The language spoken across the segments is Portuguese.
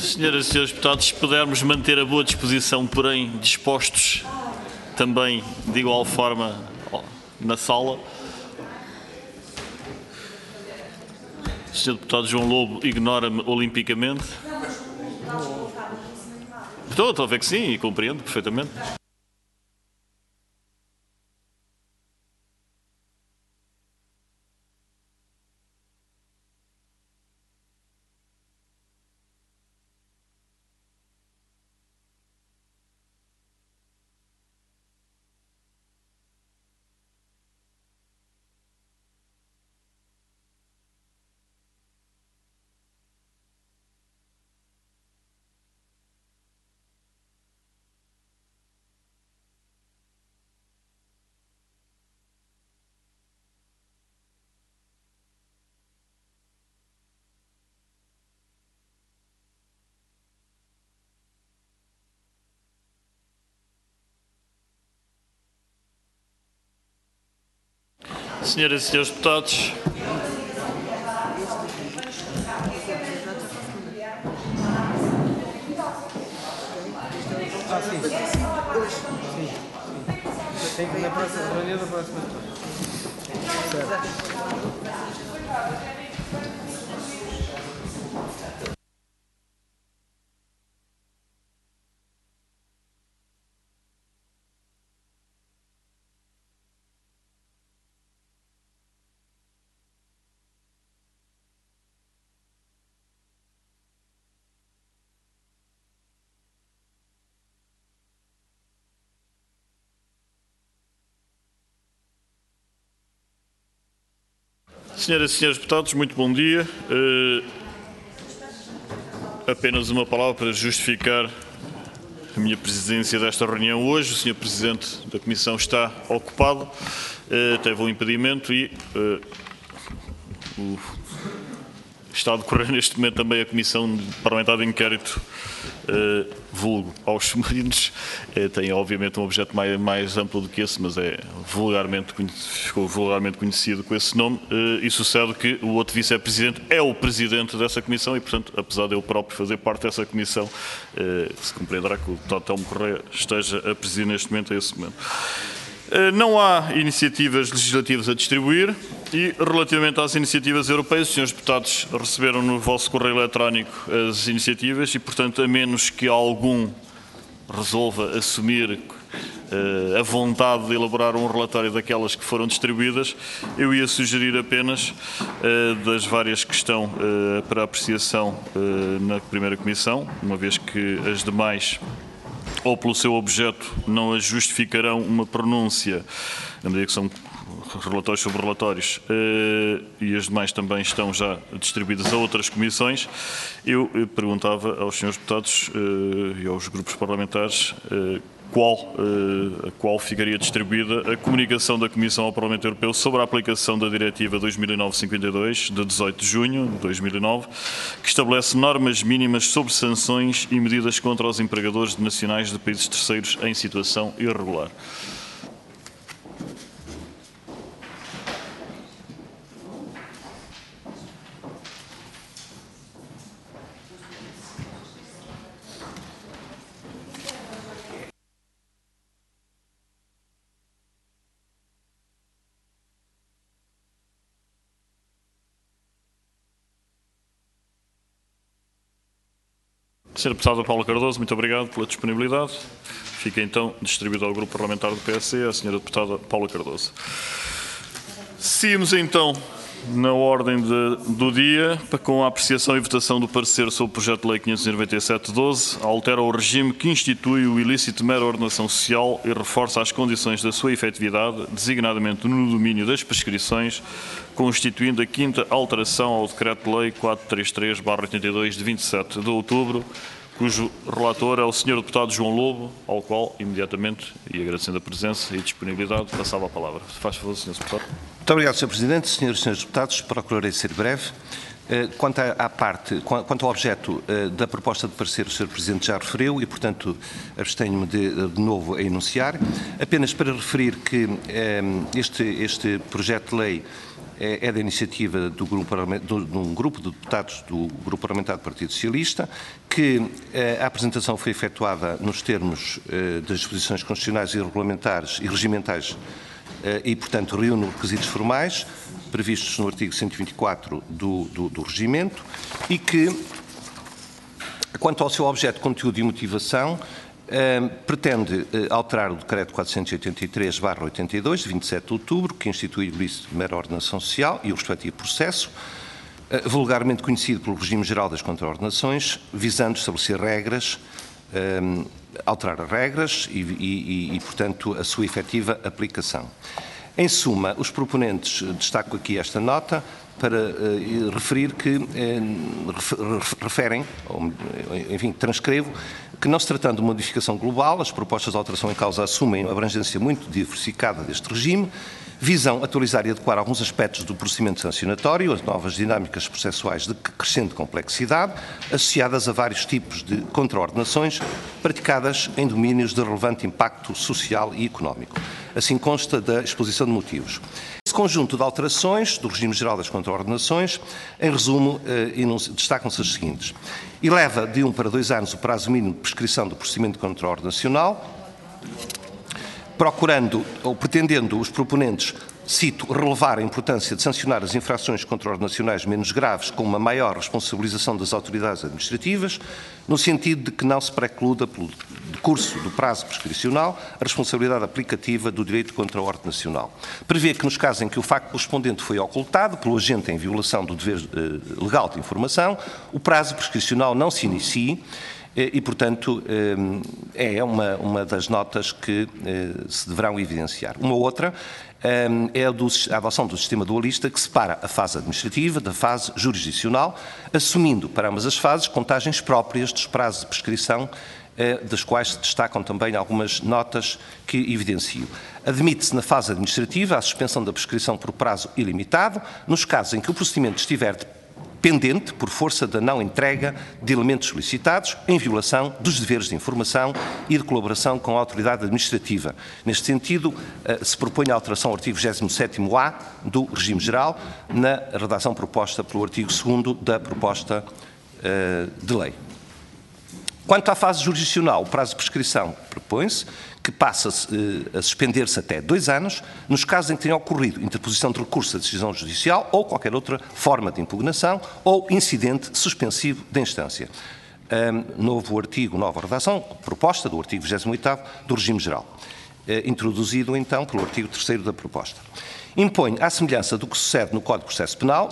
Senhoras e senhores deputados, se pudermos manter a boa disposição, porém dispostos também de igual forma na sala. O senhor deputado João Lobo ignora-me olimpicamente. Estou a ver que sim e compreendo perfeitamente. Senhoras e senhores deputados, tem que ir na próxima reunião da próxima senhoras e senhores deputados, muito bom dia. Apenas uma palavra para justificar a minha presidência desta reunião hoje. O senhor Presidente da Comissão está ocupado, teve um impedimento e está a decorrer neste momento também a Comissão Parlamentar de Inquérito vulgo aos submarinos. Tem obviamente um objeto mais amplo do que esse, mas ficou vulgarmente conhecido com esse nome, e sucede que o outro vice-presidente é o presidente dessa comissão e, portanto, apesar de eu próprio fazer parte dessa comissão, se compreenderá que o deputado Telmo Correia esteja a presidir neste momento, a esse momento. Não há iniciativas legislativas a distribuir e, relativamente às iniciativas europeias, os senhores deputados receberam no vosso correio eletrónico as iniciativas e, portanto, a menos que algum resolva assumir a vontade de elaborar um relatório daquelas que foram distribuídas, eu ia sugerir apenas das várias que estão para apreciação na primeira comissão, uma vez que as demais, ou pelo seu objeto, não as justificarão uma pronúncia, na medida que são relatórios sobre relatórios, e as demais também estão já distribuídas a outras comissões. Eu perguntava aos senhores deputados e aos grupos parlamentares a qual ficaria distribuída a comunicação da Comissão ao Parlamento Europeu sobre a aplicação da Diretiva 2009/52, de 18 de junho de 2009, que estabelece normas mínimas sobre sanções e medidas contra os empregadores de nacionais de países terceiros em situação irregular. Senhora Deputada Paula Cardoso, muito obrigado pela disponibilidade. Fica então distribuído ao Grupo Parlamentar do PSD a Senhora Deputada Paula Cardoso. Seguimos então na ordem do dia, com a apreciação e votação do parecer sobre o projeto de lei 597/12, altera o regime que institui o ilícito de mera ordenação social e reforça as condições da sua efetividade, designadamente no domínio das prescrições, constituindo a quinta alteração ao Decreto-Lei 433/82 de 27 de outubro, cujo relator é o Sr. Deputado João Lobo, ao qual, imediatamente, e agradecendo a presença e a disponibilidade, passava a palavra. Faz favor, Sr. Deputado. Muito obrigado, Sr. Presidente. Senhoras e senhores deputados, procurarei ser breve. Quanto ao objeto da proposta de parecer, o Sr. Presidente já referiu e, portanto, abstenho-me de novo a enunciar. Apenas para referir que este projeto de lei é da iniciativa de um grupo de deputados do Grupo Parlamentar do Partido Socialista, que a apresentação foi efetuada nos termos das disposições constitucionais e regulamentares e regimentais e, portanto, reúne requisitos formais previstos no artigo 124 do Regimento e que, quanto ao seu objeto, conteúdo e motivação, pretende alterar o Decreto 483/82, de 27 de outubro, que institui o licito de mera ordenação social e o respectivo processo, vulgarmente conhecido pelo regime geral das contraordenações, visando estabelecer regras, alterar as regras e, portanto, a sua efetiva aplicação. Em suma, os proponentes, destaco aqui esta nota, para referir que referem, enfim, transcrevo, que não se tratando de uma modificação global, as propostas de alteração em causa assumem uma abrangência muito diversificada deste regime, visam atualizar e adequar alguns aspectos do procedimento sancionatório, as novas dinâmicas processuais de crescente complexidade, associadas a vários tipos de contraordenações praticadas em domínios de relevante impacto social e económico. Assim consta da exposição de motivos. Esse conjunto de alterações do regime geral das contraordenações, em resumo, destacam-se as seguintes. Eleva de 1 para 2 anos o prazo mínimo de prescrição do procedimento contraordenacional, procurando ou pretendendo os proponentes, cito, relevar a importância de sancionar as infrações contraordenacionais menos graves com uma maior responsabilização das autoridades administrativas, no sentido de que não se precluda, pelo decurso do prazo prescricional, a responsabilidade aplicativa do direito contraordenacional. Prevê que nos casos em que o facto correspondente foi ocultado pelo agente em violação do dever legal de informação, o prazo prescricional não se inicie e, portanto, é uma das notas que se deverão evidenciar. Uma outra é a adoção do sistema dualista que separa a fase administrativa da fase jurisdicional, assumindo para ambas as fases contagens próprias dos prazos de prescrição, das quais se destacam também algumas notas que evidencio. Admite-se na fase administrativa a suspensão da prescrição por prazo ilimitado, nos casos em que o procedimento estiver pendente por força da não entrega de elementos solicitados, em violação dos deveres de informação e de colaboração com a autoridade administrativa. Neste sentido, se propõe a alteração ao artigo 27º-A do regime geral, na redação proposta pelo artigo 2º da proposta de lei. Quanto à fase jurisdicional, o prazo de prescrição propõe-se que passa a suspender-se até 2 anos, nos casos em que tenha ocorrido interposição de recurso à decisão judicial ou qualquer outra forma de impugnação ou incidente suspensivo da instância. Novo artigo, nova redação, proposta do artigo 28º do regime geral, introduzido então pelo artigo 3º da proposta. Impõe, à semelhança do que sucede no Código de Processo Penal,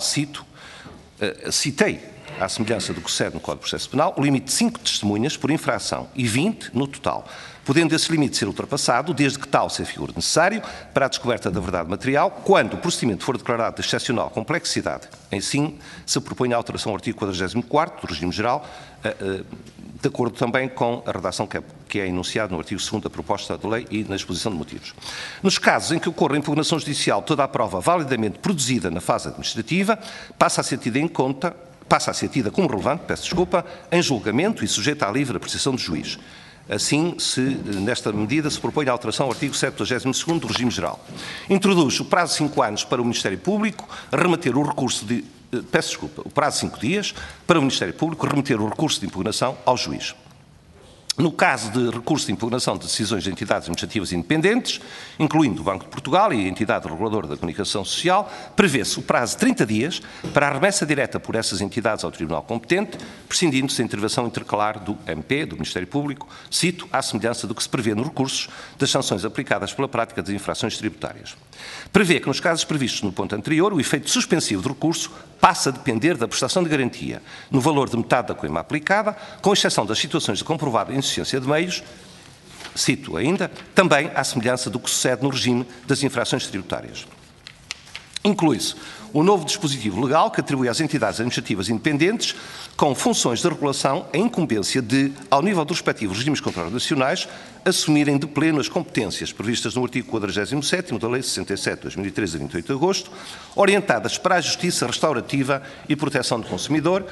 citei, à semelhança do que sucede no Código de Processo Penal, o limite de 5 testemunhas por infração e 20 no total, podendo esse limite ser ultrapassado, desde que tal se figure necessário para a descoberta da verdade material, quando o procedimento for declarado de excepcional complexidade. Assim, se propõe a alteração ao artigo 44º do regime geral, de acordo também com a redação que é enunciada no artigo 2º da proposta de lei e na exposição de motivos. Nos casos em que ocorra impugnação judicial, toda a prova validamente produzida na fase administrativa passa a ser tida como relevante, em julgamento e sujeita à livre apreciação do juiz. Assim, nesta medida, se propõe a alteração ao artigo 72º do regime geral. Introduz o prazo de 5 anos para o Ministério Público remeter o recurso de... o prazo de 5 dias para o Ministério Público remeter o recurso de impugnação ao juiz. No caso de recurso de impugnação de decisões de entidades administrativas independentes, incluindo o Banco de Portugal e a entidade reguladora da comunicação social, prevê-se o prazo de 30 dias para a remessa direta por essas entidades ao Tribunal competente, prescindindo-se da intervenção intercalar do MP, do Ministério Público, cito, à semelhança do que se prevê nos recursos das sanções aplicadas pela prática das infrações tributárias. Prevê que, nos casos previstos no ponto anterior, o efeito suspensivo do recurso passa a depender da prestação de garantia, no valor de metade da coima aplicada, com exceção das situações de comprovada insuficiência de meios, cito ainda, também à semelhança do que sucede no regime das infrações tributárias. Inclui-se o novo dispositivo legal que atribui às entidades administrativas independentes, com funções de regulação, a incumbência de, ao nível dos respectivos regimes contraordenacionais, assumirem de pleno as competências previstas no artigo 47º da Lei 67/2013, de 28 de agosto, orientadas para a justiça restaurativa e proteção do consumidor,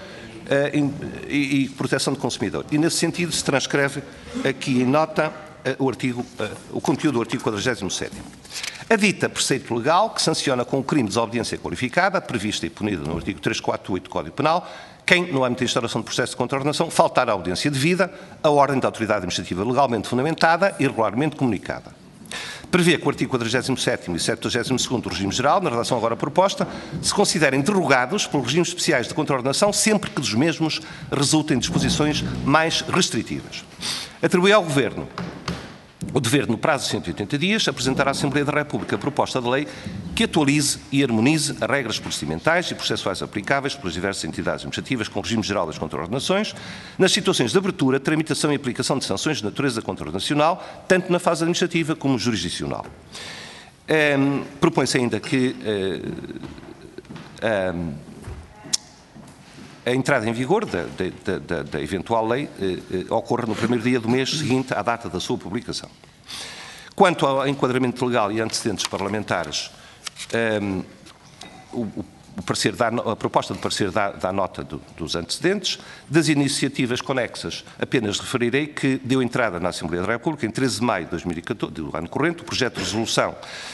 E nesse sentido se transcreve aqui em nota o conteúdo do artigo 47º. A dita preceito legal, que sanciona com o crime de desobediência qualificada, prevista e punida no artigo 348 do Código Penal, quem, no âmbito da instauração do processo de contraordenação, faltar à audiência devida, a ordem da autoridade administrativa legalmente fundamentada e regularmente comunicada. Prevê que o artigo 47º e 72º do regime geral, na redação agora proposta, se considerem derogados pelos regimes especiais de contraordenação sempre que dos mesmos resultem disposições mais restritivas. Atribui ao Governo o dever, no prazo de 180 dias, apresentar à Assembleia da República a proposta de lei que atualize e harmonize as regras procedimentais e processuais aplicáveis pelas diversas entidades administrativas com o regime geral das contraordenações, nas situações de abertura, tramitação e aplicação de sanções de natureza contraordenacional, tanto na fase administrativa como jurisdicional. Propõe-se ainda que a entrada em vigor da eventual lei ocorra no primeiro dia do mês seguinte à data da sua publicação. Quanto ao enquadramento legal e antecedentes parlamentares, a proposta de parecer dá nota dos antecedentes. Das iniciativas conexas, apenas referirei que deu entrada na Assembleia da República, em 13 de maio de 2014, do ano corrente, o projeto de resolução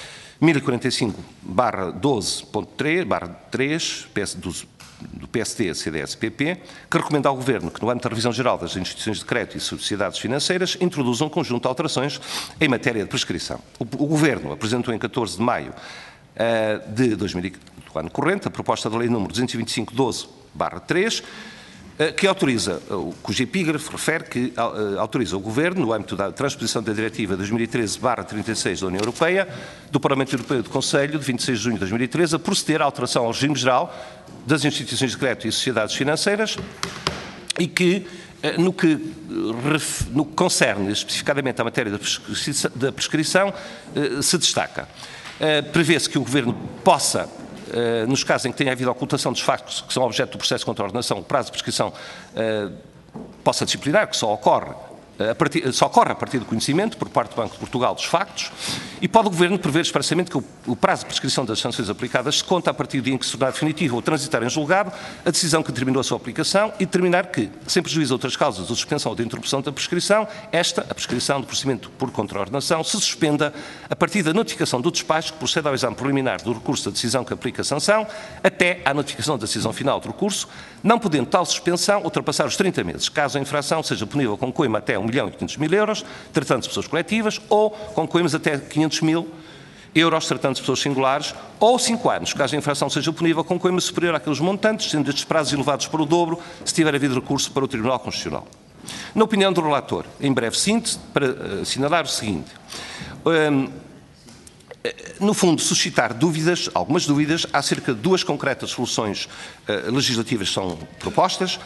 1045/12.3/3 do PSD, CDS e PP, que recomenda ao Governo que, no âmbito da revisão geral das instituições de crédito e sociedades financeiras, introduza um conjunto de alterações em matéria de prescrição. O Governo apresentou em 14 de maio do ano corrente a proposta de lei número 225/12/3, que autoriza, cujo epígrafe refere que autoriza o Governo, no âmbito da transposição da Diretiva 2013/36 da União Europeia, do Parlamento Europeu e do Conselho, de 26 de junho de 2013, a proceder à alteração ao regime geral das instituições de crédito e sociedades financeiras e que, no que concerne especificadamente à matéria da prescrição, se destaca. Prevê-se que o Governo possa, nos casos em que tenha havido ocultação dos factos que são objeto do processo de contraordenação, o prazo de prescrição possa disciplinar, que só ocorre a partir do conhecimento, por parte do Banco de Portugal, dos factos, e pode o Governo prever expressamente que o prazo de prescrição das sanções aplicadas se conta a partir do dia em que se tornar definitivo ou transitar em julgado a decisão que determinou a sua aplicação e determinar que, sem prejuízo de outras causas de suspensão ou de interrupção da prescrição, a prescrição do procedimento por contraordenação, se suspenda a partir da notificação do despacho que procede ao exame preliminar do recurso da decisão que aplica a sanção até à notificação da decisão final do recurso, não podendo tal suspensão ultrapassar os 30 meses, caso a infração seja punível com coima até 1.500.000 euros, tratando-se de pessoas coletivas, ou com coimas até 500.000 euros, tratando-se de pessoas singulares, ou 5 anos, caso a infração seja punível com coima superior àqueles montantes, sendo estes prazos elevados para o dobro, se tiver havido recurso para o Tribunal Constitucional. Na opinião do relator, em breve síntese, para assinalar o seguinte: no fundo, suscitar dúvidas, algumas dúvidas, acerca de duas concretas soluções legislativas que são propostas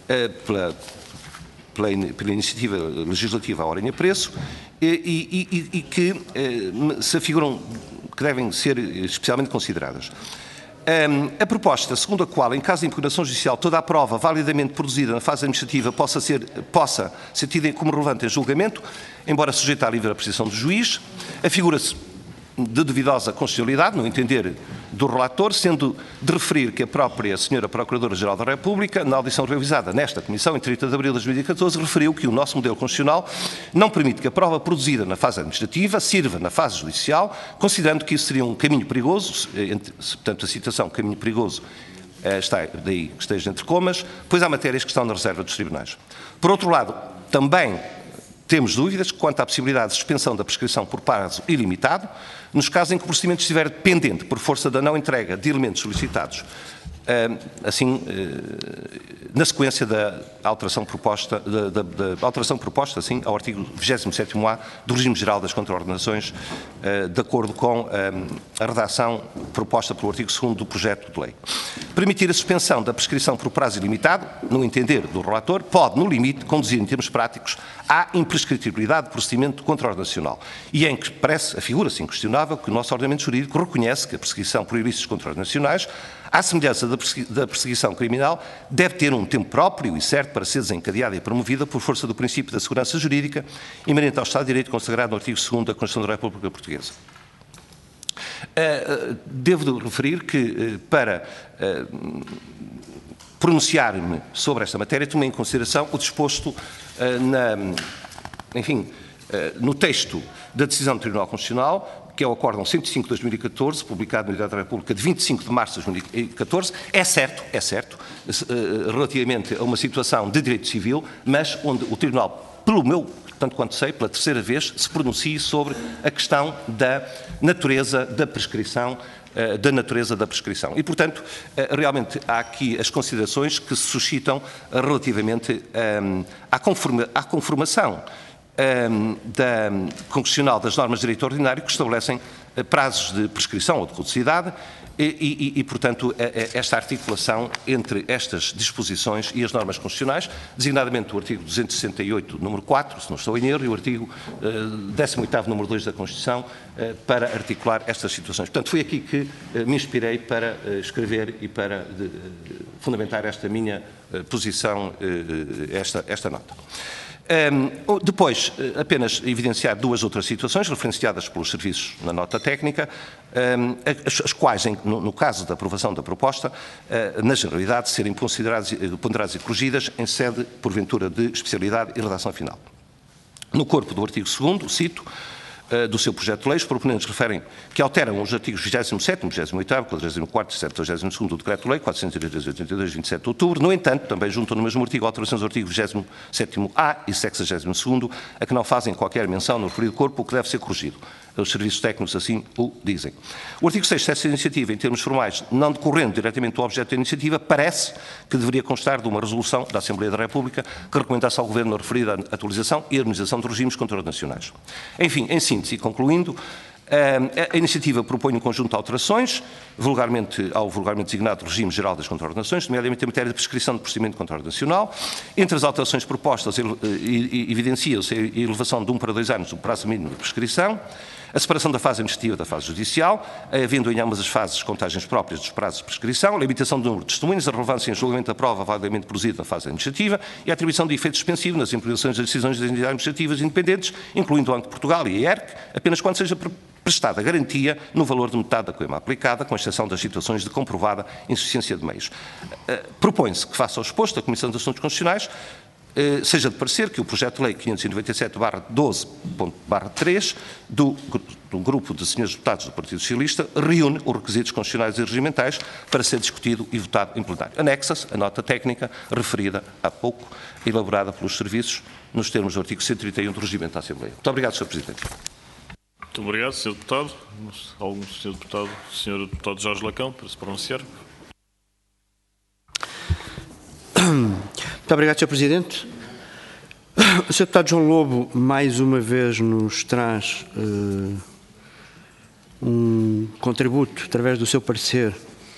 pela iniciativa legislativa à hora e a preço e que se afiguram que devem ser especialmente consideradas. A proposta, segundo a qual, em caso de impugnação judicial, toda a prova validamente produzida na fase administrativa possa ser tida como relevante em julgamento, embora sujeita à livre apreciação do juiz, afigura-se de duvidosa constitucionalidade, no entender do relator, sendo de referir que a própria Sra. Procuradora-Geral da República, na audição realizada nesta Comissão, em 30 de abril de 2014, referiu que o nosso modelo constitucional não permite que a prova produzida na fase administrativa sirva na fase judicial, considerando que isso seria um caminho perigoso, portanto a citação caminho perigoso está daí que esteja entre comas, pois há matérias que estão na reserva dos tribunais. Por outro lado, também temos dúvidas quanto à possibilidade de suspensão da prescrição por prazo ilimitado, nos casos em que o procedimento estiver pendente por força da não entrega de elementos solicitados, na sequência da alteração proposta, assim, ao artigo 27º-A do regime geral das contraordenações, de acordo com a redação proposta pelo artigo 2º do projeto de lei. Permitir a suspensão da prescrição por prazo ilimitado, no entender do relator, pode, no limite, conduzir, em termos práticos, à imprescritibilidade do procedimento contraordenacional e em que afigura-se inquestionável que o nosso ordenamento jurídico reconhece que a perseguição por ilícitos contraordenacionais, à semelhança da perseguição criminal, deve ter um tempo próprio e certo para ser desencadeada e promovida por força do princípio da segurança jurídica imanente ao Estado de Direito consagrado no artigo 2º da Constituição da República Portuguesa. Devo referir que, para pronunciar-me sobre esta matéria, tomei em consideração o disposto no texto da decisão do Tribunal Constitucional, que é o Acórdão 105 de 2014, publicado no Diário da República de 25 de março de 2014, é certo, relativamente a uma situação de direito civil, mas onde o Tribunal, tanto quanto sei, pela terceira vez, se pronuncie sobre a questão da natureza da prescrição. E, portanto, realmente há aqui as considerações que se suscitam relativamente à conformação constitucional das normas de direito ordinário que estabelecem prazos de prescrição ou de caducidade e, portanto, esta articulação entre estas disposições e as normas constitucionais, designadamente o artigo 268, número 4, se não estou em erro, e o artigo 18º, número 2 da Constituição, para articular estas situações. Portanto, foi aqui que me inspirei para escrever e para fundamentar esta minha posição, esta nota. Depois, apenas evidenciar duas outras situações referenciadas pelos serviços na nota técnica, as quais, no caso da aprovação da proposta, na generalidade, serem ponderadas e corrigidas em sede, porventura, de especialidade e redação final. No corpo do artigo 2º, cito, do seu projeto de lei, os proponentes referem que alteram os artigos 27º, 28º, 44º e 72º do Decreto-Lei 482, 27 de outubro. No entanto, também juntam no mesmo artigo alterações do artigo 27º-A e 62º, a que não fazem qualquer menção no referido corpo, o que deve ser corrigido. Os serviços técnicos assim o dizem. O artigo 6 dessa iniciativa, em termos formais, não decorrendo diretamente do objeto da iniciativa, parece que deveria constar de uma resolução da Assembleia da República que recomendasse ao Governo a referida atualização e harmonização de regimes contranacionais. Enfim, em síntese e concluindo, a iniciativa propõe um conjunto de alterações, ao vulgarmente designado Regime Geral das Contraordenações, nomeadamente em matéria de prescrição de procedimento contraordenacional. Entre as alterações propostas, evidencia-se a elevação de 1 para 2 anos do prazo mínimo de prescrição, a separação da fase administrativa da fase judicial, havendo em ambas as fases contagens próprias dos prazos de prescrição, a limitação do número de testemunhas, a relevância em julgamento da prova validamente produzida na fase administrativa e a atribuição de efeito suspensivo nas implementações das decisões das entidades administrativas independentes, incluindo o Banco de Portugal e a IERC, apenas quando seja prestada garantia no valor de metade da coima aplicada, com exceção das situações de comprovada insuficiência de meios. Propõe-se que, face ao exposto, a Comissão de Assuntos Constitucionais seja de parecer que o projeto de lei 597/12.3 do grupo de senhores deputados do Partido Socialista reúne os requisitos constitucionais e regimentais para ser discutido e votado em plenário. Anexa-se a nota técnica referida há pouco, elaborada pelos serviços, nos termos do artigo 131 do Regimento da Assembleia. Muito obrigado, Sr. Presidente. Muito obrigado, Sr. Deputado. Algum Sr. Deputado Jorge Lacão, para se pronunciar. Muito obrigado, Sr. Presidente. O Sr. Deputado João Lobo, mais uma vez, nos traz um contributo, através do seu parecer,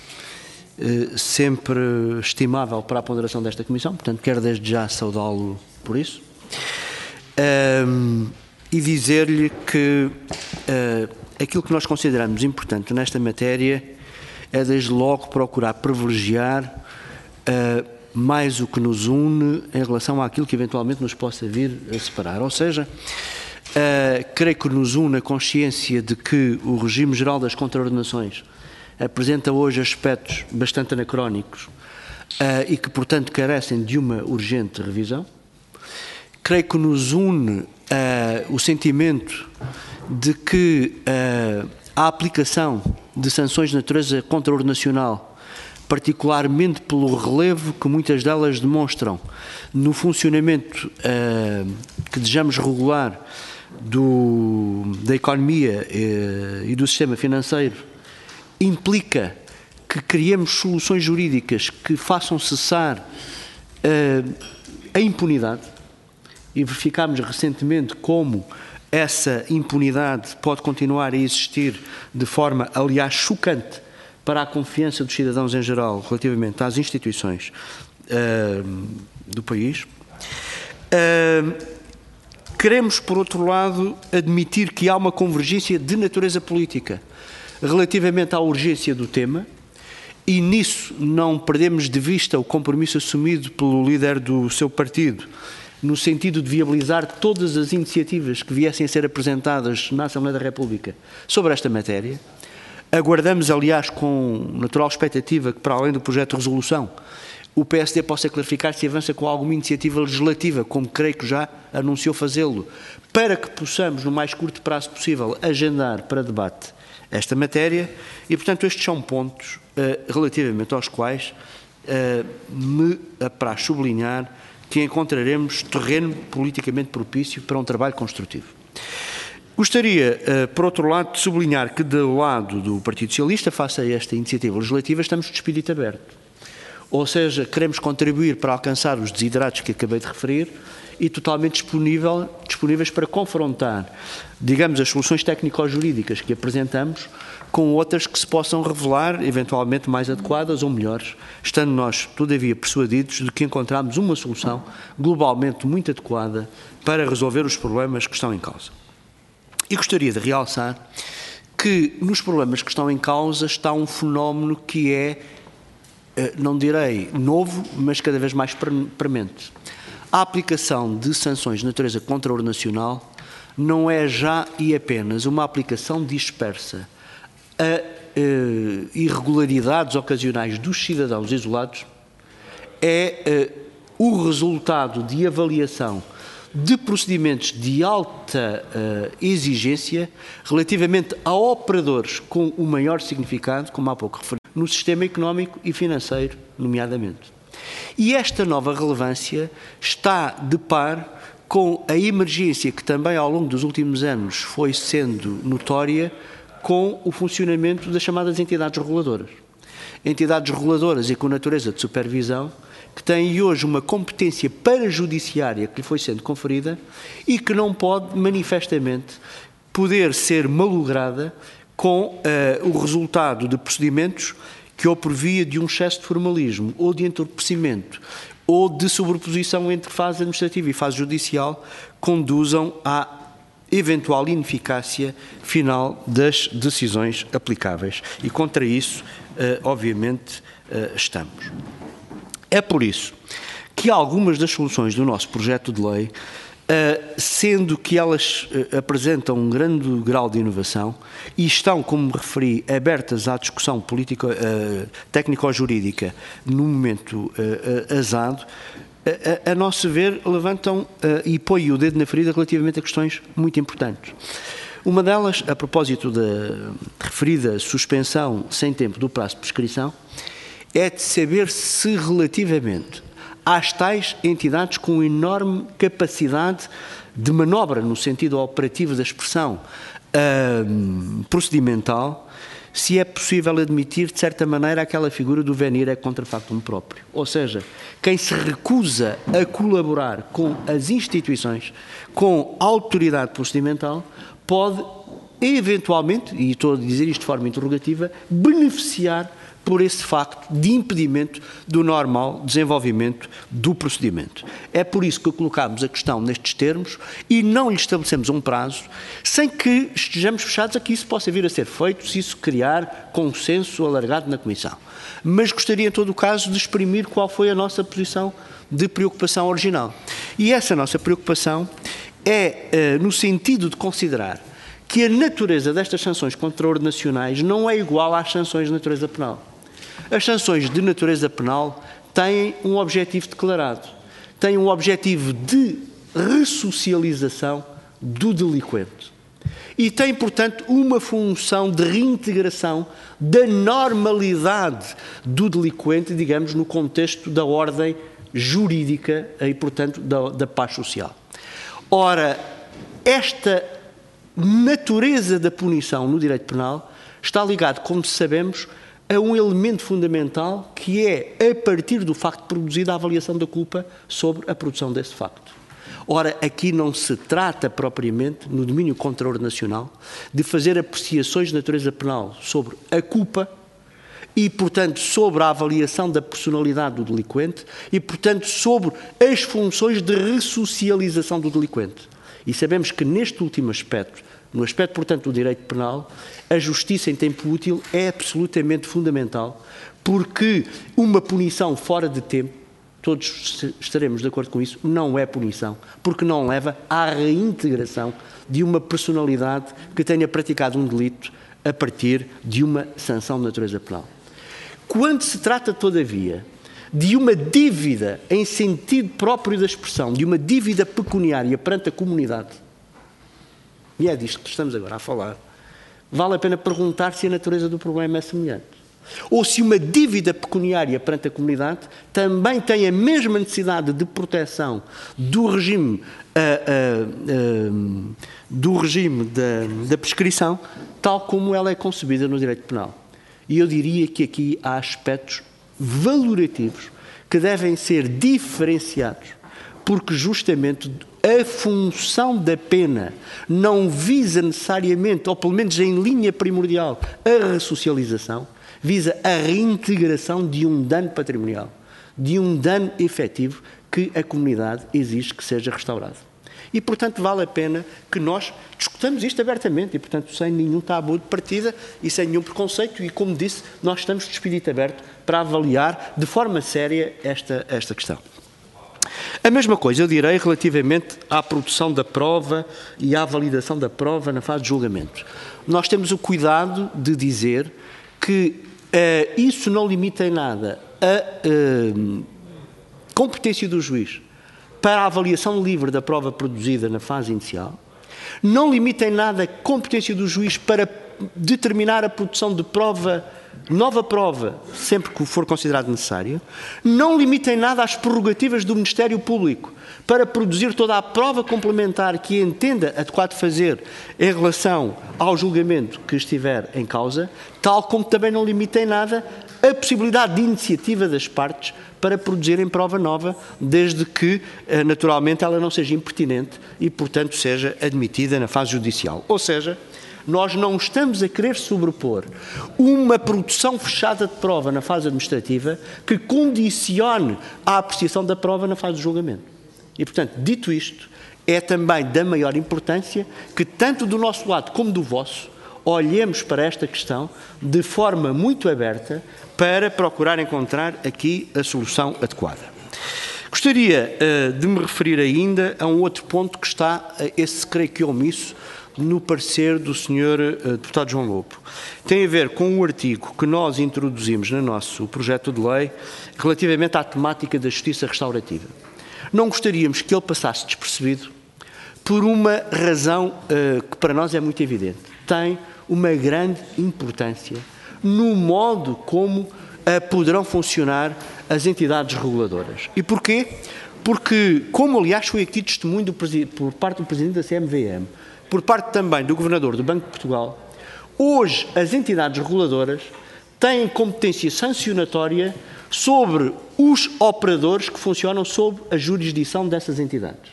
sempre estimável para a ponderação desta Comissão, portanto, quero desde já saudá-lo por isso. E dizer-lhe que aquilo que nós consideramos importante nesta matéria é, desde logo, procurar privilegiar mais o que nos une em relação àquilo que eventualmente nos possa vir a separar. Ou seja, creio que nos une a consciência de que o regime geral das contraordenações apresenta hoje aspectos bastante anacrónicos e que, portanto, carecem de uma urgente revisão. Creio que nos une o sentimento de que a aplicação de sanções de natureza contraordenacional, particularmente pelo relevo que muitas delas demonstram no funcionamento que desejamos regular da economia e do sistema financeiro, implica que criemos soluções jurídicas que façam cessar a impunidade, e verificámos recentemente como essa impunidade pode continuar a existir de forma, aliás, chocante para a confiança dos cidadãos em geral relativamente às instituições do país. Queremos, por outro lado, admitir que há uma convergência de natureza política relativamente à urgência do tema, e nisso não perdemos de vista o compromisso assumido pelo líder do seu partido, no sentido de viabilizar todas as iniciativas que viessem a ser apresentadas na Assembleia da República sobre esta matéria. Aguardamos, aliás, com natural expectativa que, para além do projeto de resolução, o PSD possa clarificar se avança com alguma iniciativa legislativa, como creio que já anunciou fazê-lo, para que possamos, no mais curto prazo possível, agendar para debate esta matéria. E, portanto, estes são pontos relativamente aos quais me apraz sublinhar que encontraremos terreno politicamente propício para um trabalho construtivo. Gostaria, por outro lado, de sublinhar que, do lado do Partido Socialista, face a esta iniciativa legislativa, estamos de espírito aberto. Ou seja, queremos contribuir para alcançar os desideratos que acabei de referir e totalmente disponíveis para confrontar, digamos, as soluções técnico-jurídicas que apresentamos com outras que se possam revelar eventualmente mais adequadas ou melhores, estando nós, todavia, persuadidos de que encontramos uma solução globalmente muito adequada para resolver os problemas que estão em causa. E gostaria de realçar que nos problemas que estão em causa está um fenómeno que é, não direi novo, mas cada vez mais premente. A aplicação de sanções de natureza contra-nacional não é já e apenas uma aplicação dispersa a irregularidades ocasionais dos cidadãos isolados, é o resultado de avaliação de procedimentos de alta exigência relativamente a operadores com o maior significado, como há pouco referi, no sistema económico e financeiro, nomeadamente. E esta nova relevância está de par com a emergência que também ao longo dos últimos anos foi sendo notória com o funcionamento das chamadas entidades reguladoras. Entidades reguladoras e com natureza de supervisão, que têm hoje uma competência parajudiciária que lhe foi sendo conferida e que não pode manifestamente poder ser malograda com o resultado de procedimentos que, ou por via de um excesso de formalismo, ou de entorpecimento, ou de sobreposição entre fase administrativa e fase judicial, conduzam à eventual ineficácia final das decisões aplicáveis. E contra isso, obviamente, estamos. É por isso que algumas das soluções do nosso projeto de lei, sendo que elas apresentam um grande grau de inovação e estão, como me referi, abertas à discussão técnico-jurídica no momento azado, a nosso ver, levantam e põem o dedo na ferida relativamente a questões muito importantes. Uma delas, a propósito da referida suspensão sem tempo do prazo de prescrição, é de saber se relativamente às tais entidades com enorme capacidade de manobra, no sentido operativo da expressão procedimental, se é possível admitir, de certa maneira, aquela figura do venire contra factum próprio. Ou seja, quem se recusa a colaborar com as instituições, com a autoridade procedimental, pode, eventualmente, e estou a dizer isto de forma interrogativa, beneficiar por esse facto de impedimento do normal desenvolvimento do procedimento. É por isso que colocámos a questão nestes termos e não lhe estabelecemos um prazo, sem que estejamos fechados a que isso possa vir a ser feito, se isso criar consenso alargado na Comissão. Mas gostaria, em todo o caso, de exprimir qual foi a nossa posição de preocupação original. E essa nossa preocupação é no sentido de considerar que a natureza destas sanções contra-nacionais não é igual às sanções de natureza penal. As sanções de natureza penal têm um objetivo declarado, têm um objetivo de ressocialização do delinquente e têm, portanto, uma função de reintegração da normalidade do delinquente, digamos, no contexto da ordem jurídica e, portanto, da paz social. Ora, esta natureza da punição no direito penal está ligado, como sabemos, a um elemento fundamental que é, a partir do facto produzido, a avaliação da culpa sobre a produção desse facto. Ora, aqui não se trata propriamente, no domínio contra-nacional, de fazer apreciações de natureza penal sobre a culpa e, portanto, sobre a avaliação da personalidade do delinquente e, portanto, sobre as funções de ressocialização do delinquente. E sabemos que neste último aspecto, no aspecto, portanto, do direito penal, a justiça em tempo útil é absolutamente fundamental, porque uma punição fora de tempo, todos estaremos de acordo com isso, não é punição, porque não leva à reintegração de uma personalidade que tenha praticado um delito a partir de uma sanção de natureza penal. Quando se trata, todavia, de uma dívida, em sentido próprio da expressão, de uma dívida pecuniária perante a comunidade, e é disto que estamos agora a falar, vale a pena perguntar se a natureza do problema é semelhante. Ou se uma dívida pecuniária perante a comunidade também tem a mesma necessidade de proteção do regime, da prescrição, tal como ela é concebida no direito penal. E eu diria que aqui há aspectos valorativos que devem ser diferenciados, porque justamente a função da pena não visa necessariamente, ou pelo menos em linha primordial, a ressocialização, visa a reintegração de um dano patrimonial, de um dano efetivo que a comunidade exige que seja restaurado. E, portanto, vale a pena que nós discutamos isto abertamente e, portanto, sem nenhum tabu de partida e sem nenhum preconceito e, como disse, nós estamos de espírito aberto para avaliar de forma séria esta questão. A mesma coisa eu direi relativamente à produção da prova e à validação da prova na fase de julgamento. Nós temos o cuidado de dizer que isso não limita em nada a competência do juiz para a avaliação livre da prova produzida na fase inicial, não limita em nada a competência do juiz para determinar a produção de prova, nova prova, sempre que for considerado necessário, não limita em nada as prerrogativas do Ministério Público para produzir toda a prova complementar que entenda adequado fazer em relação ao julgamento que estiver em causa, tal como também não limita em nada a possibilidade de iniciativa das partes para produzirem prova nova, desde que, naturalmente, ela não seja impertinente e, portanto, seja admitida na fase judicial. Ou seja, nós não estamos a querer sobrepor uma produção fechada de prova na fase administrativa que condicione a apreciação da prova na fase de julgamento. E, portanto, dito isto, é também da maior importância que, tanto do nosso lado como do vosso, olhemos para esta questão de forma muito aberta para procurar encontrar aqui a solução adequada. Gostaria de me referir ainda a um outro ponto que está, esse creio que omisso, no parecer do Sr. Deputado João Lopo. Tem a ver com o artigo que nós introduzimos no nosso projeto de lei relativamente à temática da justiça restaurativa. Não gostaríamos que ele passasse despercebido por uma razão que para nós é muito evidente. Tem uma grande importância no modo como poderão funcionar as entidades reguladoras. E porquê? Porque, como aliás foi aqui testemunho por parte do Presidente da CMVM, por parte também do Governador do Banco de Portugal, hoje as entidades reguladoras têm competência sancionatória sobre os operadores que funcionam sob a jurisdição dessas entidades.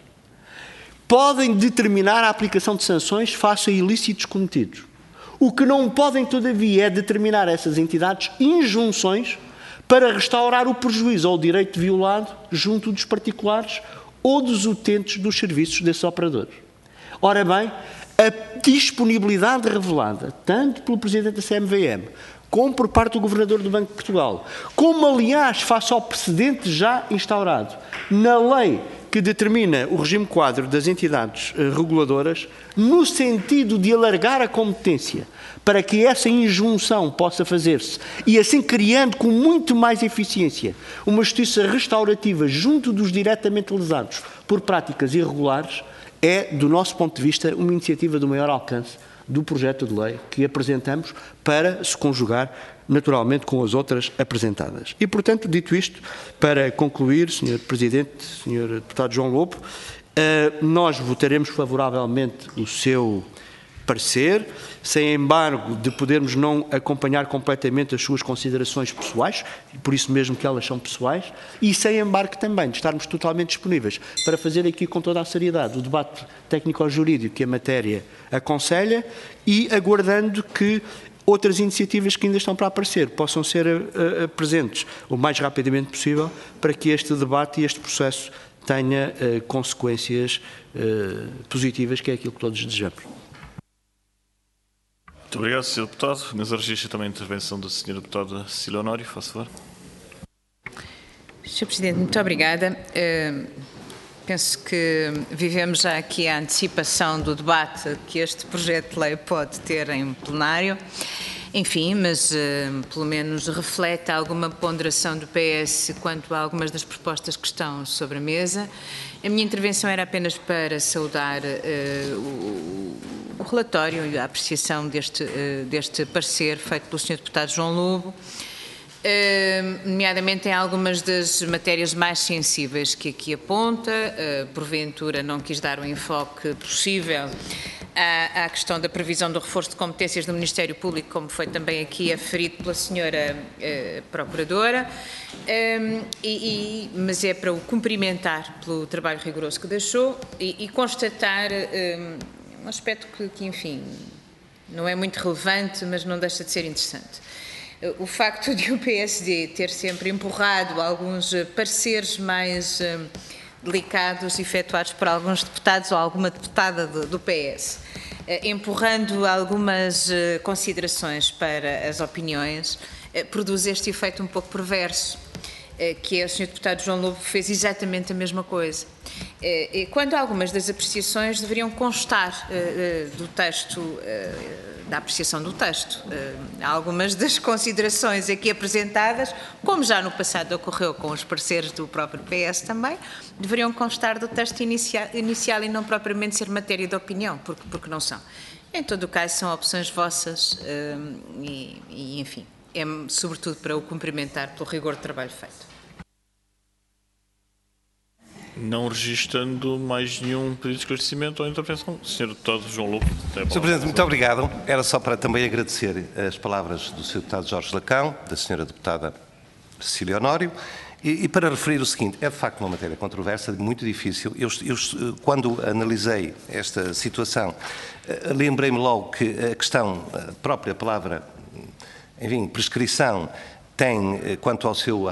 Podem determinar a aplicação de sanções face a ilícitos cometidos. O que não podem, todavia, é determinar a essas entidades injunções para restaurar o prejuízo ou o direito violado junto dos particulares ou dos utentes dos serviços desses operadores. Ora bem, a disponibilidade revelada, tanto pelo Presidente da CMVM, como por parte do Governador do Banco de Portugal, como, aliás, face ao precedente já instaurado na lei que determina o regime quadro das entidades reguladoras, no sentido de alargar a competência para que essa injunção possa fazer-se e assim criando com muito mais eficiência uma justiça restaurativa junto dos diretamente lesados por práticas irregulares, é, do nosso ponto de vista, uma iniciativa do maior alcance do projeto de lei que apresentamos para se conjugar naturalmente com as outras apresentadas. E, portanto, dito isto, para concluir, Sr. Presidente, Sr. Deputado João Lopo, nós votaremos favoravelmente o seu parecer, sem embargo de podermos não acompanhar completamente as suas considerações pessoais, por isso mesmo que elas são pessoais, e sem embargo também de estarmos totalmente disponíveis para fazer aqui com toda a seriedade o debate técnico-jurídico que a matéria aconselha e aguardando que outras iniciativas que ainda estão para aparecer possam ser presentes o mais rapidamente possível para que este debate e este processo tenha consequências positivas, que é aquilo que todos desejamos. Muito obrigado, Sr. Deputado. Mas registra também a intervenção da Sra. Deputada Cecília Honório, faça favor. Sr. Presidente, muito obrigada. Penso que vivemos já aqui a antecipação do debate que este projeto de lei pode ter em plenário. enfim, mas pelo menos reflete alguma ponderação do PS quanto a algumas das propostas que estão sobre a mesa. A minha intervenção era apenas para saudar o relatório e a apreciação deste parecer feito pelo Sr. Deputado João Lobo, nomeadamente em algumas das matérias mais sensíveis que aqui aponta. Porventura não quis dar o enfoque possível à questão da previsão do reforço de competências do Ministério Público, como foi também aqui aferido pela Sra. Procuradora, mas é para o cumprimentar pelo trabalho rigoroso que deixou e constatar um aspecto que, enfim, não é muito relevante, mas não deixa de ser interessante. O facto de o PSD ter sempre empurrado alguns pareceres mais delicados efetuados por alguns deputados ou alguma deputada do PS, empurrando algumas considerações para as opiniões, produz este efeito um pouco perverso, que é o Sr. Deputado João Lobo fez exatamente a mesma coisa. Quando algumas das apreciações deveriam constar do texto, da apreciação do texto. Algumas das considerações aqui apresentadas, como já no passado ocorreu com os pareceres do próprio PS também, deveriam constar do texto inicial e não propriamente ser matéria de opinião, porque não são. Em todo o caso, são opções vossas e enfim, é sobretudo para o cumprimentar pelo rigor de trabalho feito. Não registrando mais nenhum pedido de esclarecimento ou intervenção, Sr. Deputado João Lobo. Sr. Presidente, muito obrigado. Era só para também agradecer as palavras do Sr. Deputado Jorge Lacão, da Sra. Deputada Cecília Honório, e para referir o seguinte: é de facto uma matéria controversa, muito difícil. Eu quando analisei esta situação, lembrei-me logo que a questão, a própria palavra, enfim, prescrição, tem, quanto à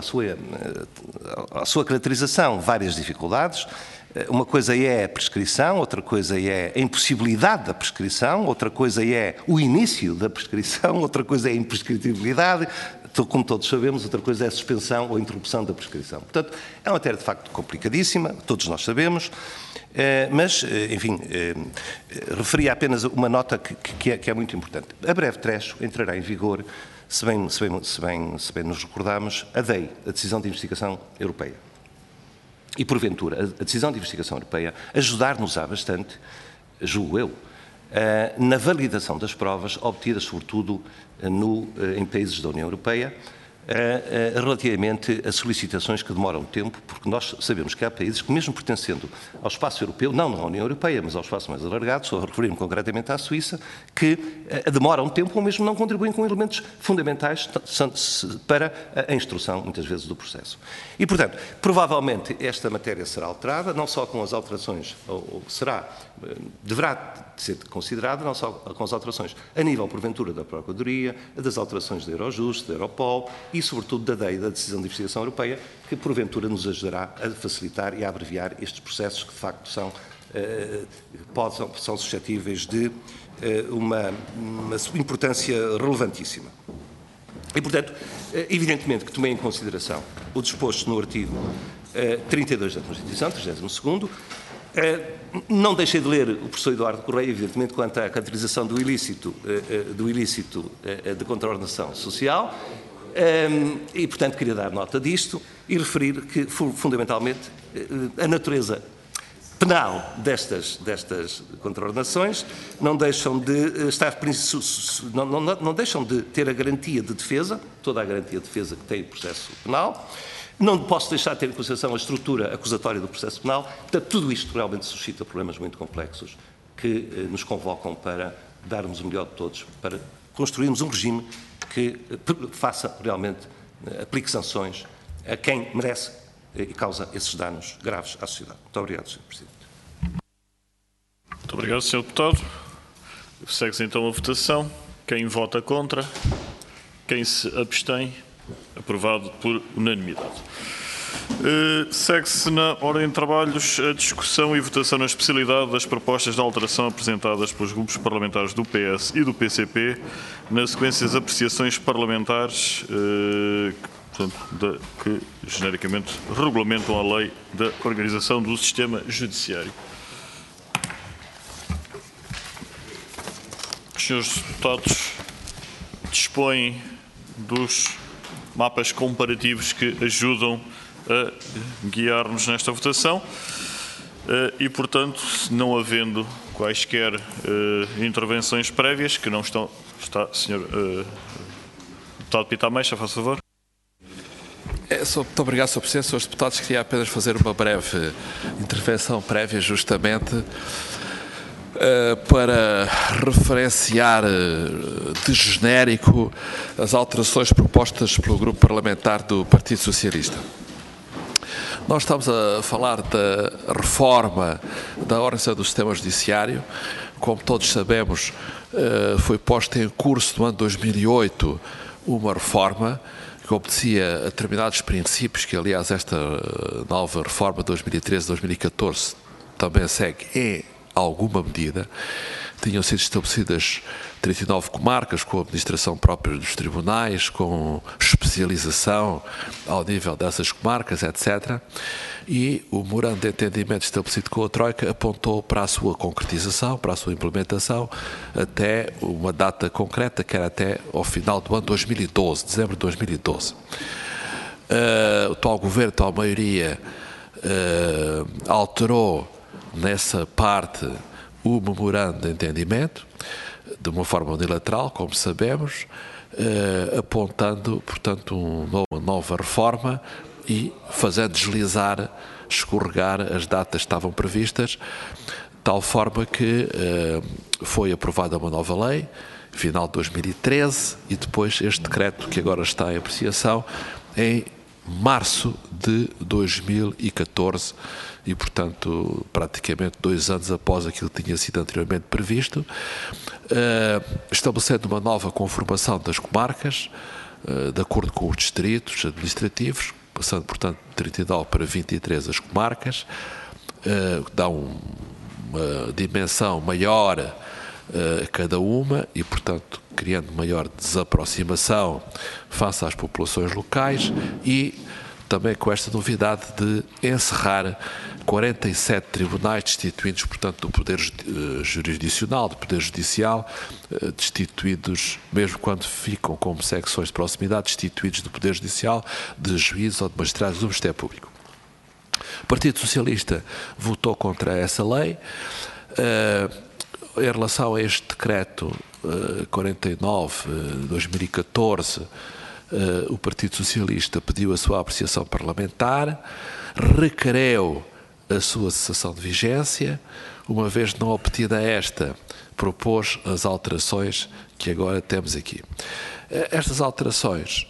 sua caracterização, várias dificuldades. Uma coisa é a prescrição, outra coisa é a impossibilidade da prescrição, outra coisa é o início da prescrição, outra coisa é a imprescritibilidade, como todos sabemos, outra coisa é a suspensão ou a interrupção da prescrição. Portanto, é uma matéria de facto complicadíssima, todos nós sabemos, mas, enfim, referia apenas uma nota que é muito importante. A breve trecho entrará em vigor, se bem nos recordamos, a DEI, a Decisão de Investigação Europeia. E, porventura, a Decisão de Investigação Europeia ajudar-nos-á bastante, julgo eu, na validação das provas obtidas, sobretudo, em países da União Europeia, relativamente a solicitações que demoram tempo, porque nós sabemos que há países que, mesmo pertencendo ao espaço europeu, não na União Europeia, mas ao espaço mais alargado, estou a referir-me concretamente à Suíça, que demoram tempo ou mesmo não contribuem com elementos fundamentais para a instrução, muitas vezes, do processo. E, portanto, provavelmente esta matéria será alterada, não só com as alterações, deverá ser considerada, não só com as alterações a nível, porventura, da Procuradoria, das alterações da Eurojust, da Europol e, sobretudo, da DEI, da Decisão de Investigação Europeia, que, porventura, nos ajudará a facilitar e a abreviar estes processos que, de facto, são suscetíveis de uma importância relevantíssima. E, portanto, evidentemente que tomei em consideração o disposto no artigo 32 da Constituição, 32º, não deixei de ler o professor Eduardo Correia, evidentemente, quanto à caracterização do ilícito de contraordenação social, e, portanto, queria dar nota disto e referir que, fundamentalmente, a natureza penal destas contraordenações não deixam de estar, não deixam de ter a garantia de defesa, toda a garantia de defesa que tem o processo penal. Não posso deixar de ter em consideração a estrutura acusatória do processo penal. Portanto, tudo isto realmente suscita problemas muito complexos que nos convocam para darmos o melhor de todos, para construirmos um regime que faça realmente, aplique sanções a quem merece e causa esses danos graves à sociedade. Muito obrigado, Sr. Presidente. Muito obrigado, Sr. Deputado. Segue-se então a votação. Quem vota contra? Quem se abstém? Aprovado por unanimidade. Segue-se na ordem de trabalhos a discussão e votação na especialidade das propostas de alteração apresentadas pelos grupos parlamentares do PS e do PCP, na sequência das apreciações parlamentares que genericamente regulamentam a lei da organização do sistema judiciário. Senhores deputados, dispõe dos mapas comparativos que ajudam a guiar-nos nesta votação e, portanto, não havendo quaisquer intervenções prévias, que não estão... Está, Sr. Deputado Pita Ameixa, faz favor. Muito obrigado, Sr. Presidente. Senhores deputados, queria apenas fazer uma breve intervenção prévia, justamente para referenciar de genérico as alterações propostas pelo Grupo Parlamentar do Partido Socialista. Nós estamos a falar da reforma da organização do sistema judiciário. Como todos sabemos, foi posta em curso no ano 2008 uma reforma que obedecia a determinados princípios que, aliás, esta nova reforma de 2013-2014 também segue em alguma medida. Tinham sido estabelecidas 39 comarcas com a administração própria dos tribunais, com especialização ao nível dessas comarcas, etc. E o memorando de entendimento estabelecido com a Troika apontou para a sua concretização, para a sua implementação, até uma data concreta, que era até ao final do ano 2012, dezembro de 2012. O atual governo, a atual maioria, alterou nessa parte o memorando de entendimento, de uma forma unilateral, como sabemos, apontando, portanto, uma nova reforma e fazendo deslizar, escorregar as datas que estavam previstas, de tal forma que foi aprovada uma nova lei, final de 2013, e depois este decreto que agora está em apreciação, em março de 2014, e, portanto, praticamente 2 anos após aquilo que tinha sido anteriormente previsto, estabelecendo uma nova conformação das comarcas, de acordo com os distritos administrativos, passando, portanto, de 39 para 23 as comarcas, dá uma dimensão maior a cada uma e, portanto, criando maior desaproximação face às populações locais e também com esta novidade de encerrar 47 tribunais destituídos, portanto, do poder jurisdicional, do poder judicial, destituídos, mesmo quando ficam como secções de proximidade, destituídos do poder judicial, de juízes ou de magistrados do Ministério Público. O Partido Socialista votou contra essa lei. Em relação a este decreto 49 de 2014, o Partido Socialista pediu a sua apreciação parlamentar, requereu a sua cessação de vigência, uma vez não obtida esta, propôs as alterações que agora temos aqui. Estas alterações,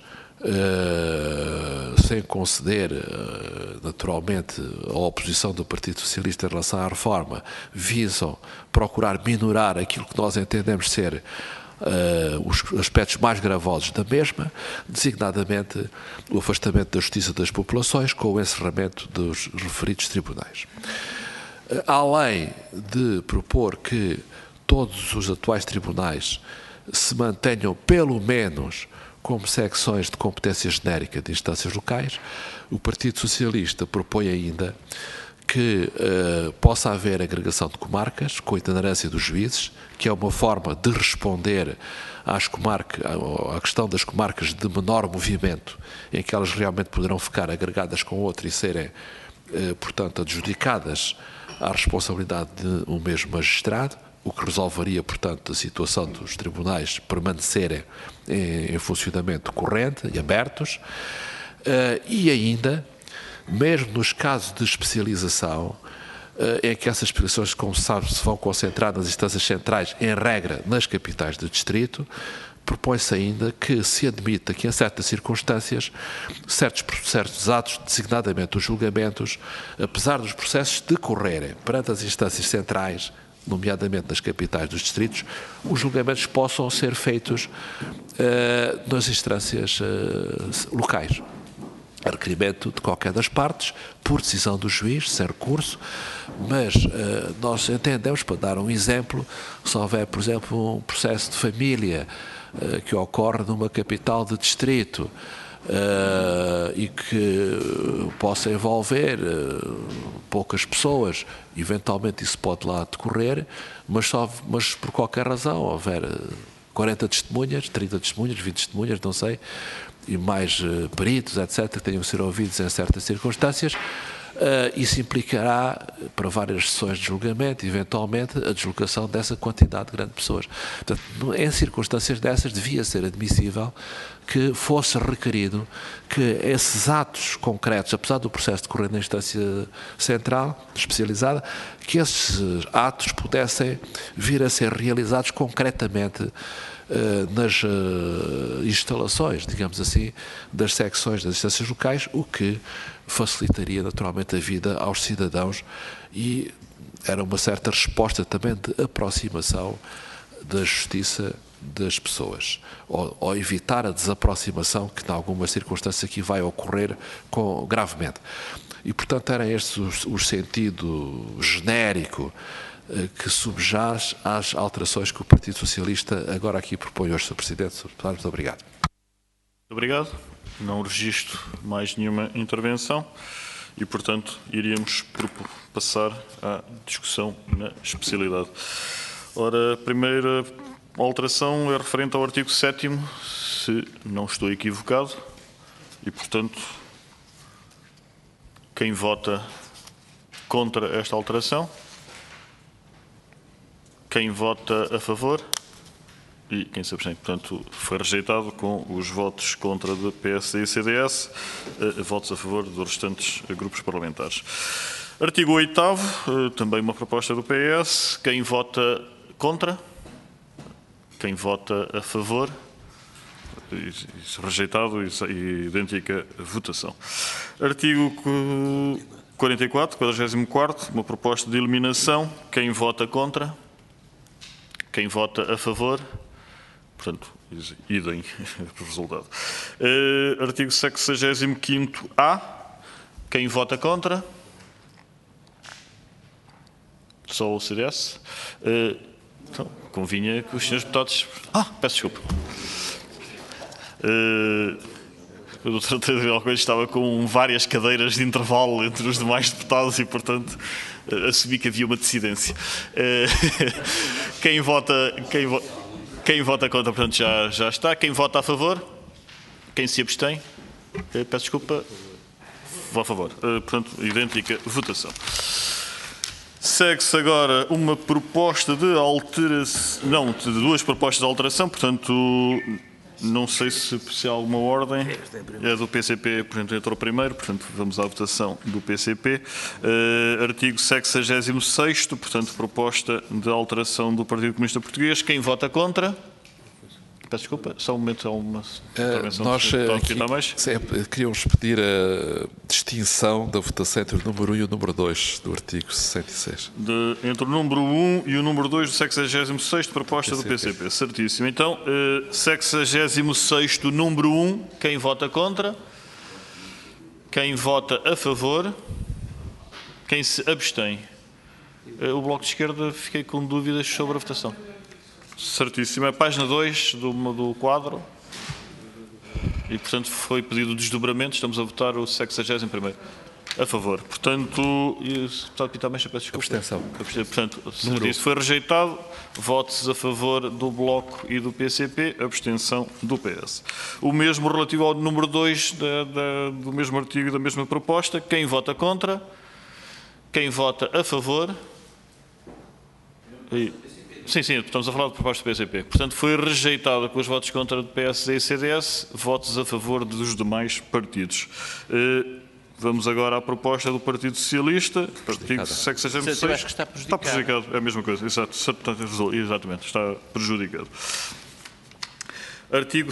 sem conceder naturalmente a oposição do Partido Socialista em relação à reforma, visam procurar minorar aquilo que nós entendemos ser os aspectos mais gravosos da mesma, designadamente o afastamento da justiça das populações com o encerramento dos referidos tribunais. Além de propor que todos os atuais tribunais se mantenham pelo menos como secções de competência genérica de instâncias locais, o Partido Socialista propõe ainda que possa haver agregação de comarcas com a itinerância dos juízes, que é uma forma de responder à questão das comarcas de menor movimento, em que elas realmente poderão ficar agregadas com outra e serem, portanto, adjudicadas à responsabilidade de um mesmo magistrado, o que resolveria, portanto, a situação dos tribunais permanecerem em funcionamento corrente e abertos, e ainda, mesmo nos casos de especialização, em que essas especializações, como se sabe, se vão concentrar nas instâncias centrais, em regra, nas capitais de distrito, propõe-se ainda que se admita que, em certas circunstâncias, certos atos, designadamente os julgamentos, apesar dos processos decorrerem perante as instâncias centrais, nomeadamente nas capitais dos distritos, os julgamentos possam ser feitos nas instâncias locais, a requerimento de qualquer das partes, por decisão do juiz, sem recurso, mas nós entendemos, para dar um exemplo, se houver, por exemplo, um processo de família que ocorre numa capital de distrito e que possa envolver poucas pessoas, eventualmente isso pode lá decorrer, mas por qualquer razão houver 40 testemunhas, 30 testemunhas, 20 testemunhas, não sei, e mais peritos, etc., que tenham que ser ouvidos em certas circunstâncias. Isso implicará, para várias sessões de julgamento, eventualmente, a deslocação dessa quantidade de grandes pessoas. Portanto, em circunstâncias dessas, devia ser admissível que fosse requerido que esses atos concretos, apesar do processo decorrer na instância central, especializada, que esses atos pudessem vir a ser realizados concretamente nas instalações, digamos assim, das secções das instâncias locais, o que facilitaria naturalmente a vida aos cidadãos e era uma certa resposta também de aproximação da justiça das pessoas, ou evitar a desaproximação que, em alguma circunstância, aqui vai ocorrer gravemente. E, portanto, era este o sentido genérico que subjaz às alterações que o Partido Socialista agora aqui propõe hoje, Sr. Presidente. Sr. Deputado, muito obrigado. Muito obrigado. Não registro mais nenhuma intervenção e, portanto, iríamos passar à discussão na especialidade. Ora, a primeira alteração é referente ao artigo 7º, se não estou equivocado, e, portanto, quem vota contra esta alteração? Quem vota a favor? E quem se abstém? Portanto, foi rejeitado com os votos contra do PSD e CDS, votos a favor dos restantes grupos parlamentares. Artigo 8º, também uma proposta do PS. Quem vota contra? Quem vota a favor? Rejeitado e idêntica votação. Artigo 44, 44º, uma proposta de eliminação. Quem vota contra? Quem vota a favor? Portanto, idem o resultado. Artigo 65º-A. Quem vota contra? Só o CDS. Então, convinha que os senhores deputados... peço desculpa. O doutor Tadeia Alcoias estava com várias cadeiras de intervalo entre os demais deputados e, portanto, assumi que havia uma dissidência. Quem vota contra, portanto, já está. Quem vota a favor? Quem se abstém? Peço desculpa. Vou a favor. Portanto, idêntica votação. Segue-se agora uma proposta de alteração... Não, de duas propostas de alteração, portanto... Não sei se há alguma ordem. É do PCP, portanto, entrou primeiro. Portanto, vamos à votação do PCP. Artigo 66º, portanto, proposta de alteração do Partido Comunista Português. Quem vota contra? Peço desculpa, só um momento, há uma intervenção. Nós queríamos pedir a distinção da votação entre o número 1 e o número 2 do artigo 66. Entre o número 1 e o número 2 do 66º, proposta do PCP. Certíssimo. Então, 66º, número 1, quem vota contra? Quem vota a favor? Quem se abstém? O Bloco de Esquerda, fiquei com dúvidas sobre a votação. Certíssimo. É a página 2 do quadro. E, portanto, foi pedido o desdobramento. Estamos a votar o 61º. A favor. Portanto, o deputado Pita Ameixa, peço desculpa. Abstenção. Portanto, isso foi rejeitado. Votos a favor do Bloco e do PCP. Abstenção do PS. O mesmo relativo ao número 2 do mesmo artigo e da mesma proposta. Quem vota contra? Quem vota a favor? Sim, estamos a falar de proposta do PCP. Portanto, foi rejeitada com os votos contra do PSD e CDS, votos a favor dos demais partidos. Vamos agora à proposta do Partido Socialista. Artigo 66. Eu acho que está prejudicado. Está prejudicado, é a mesma coisa. Exatamente, está prejudicado. Artigo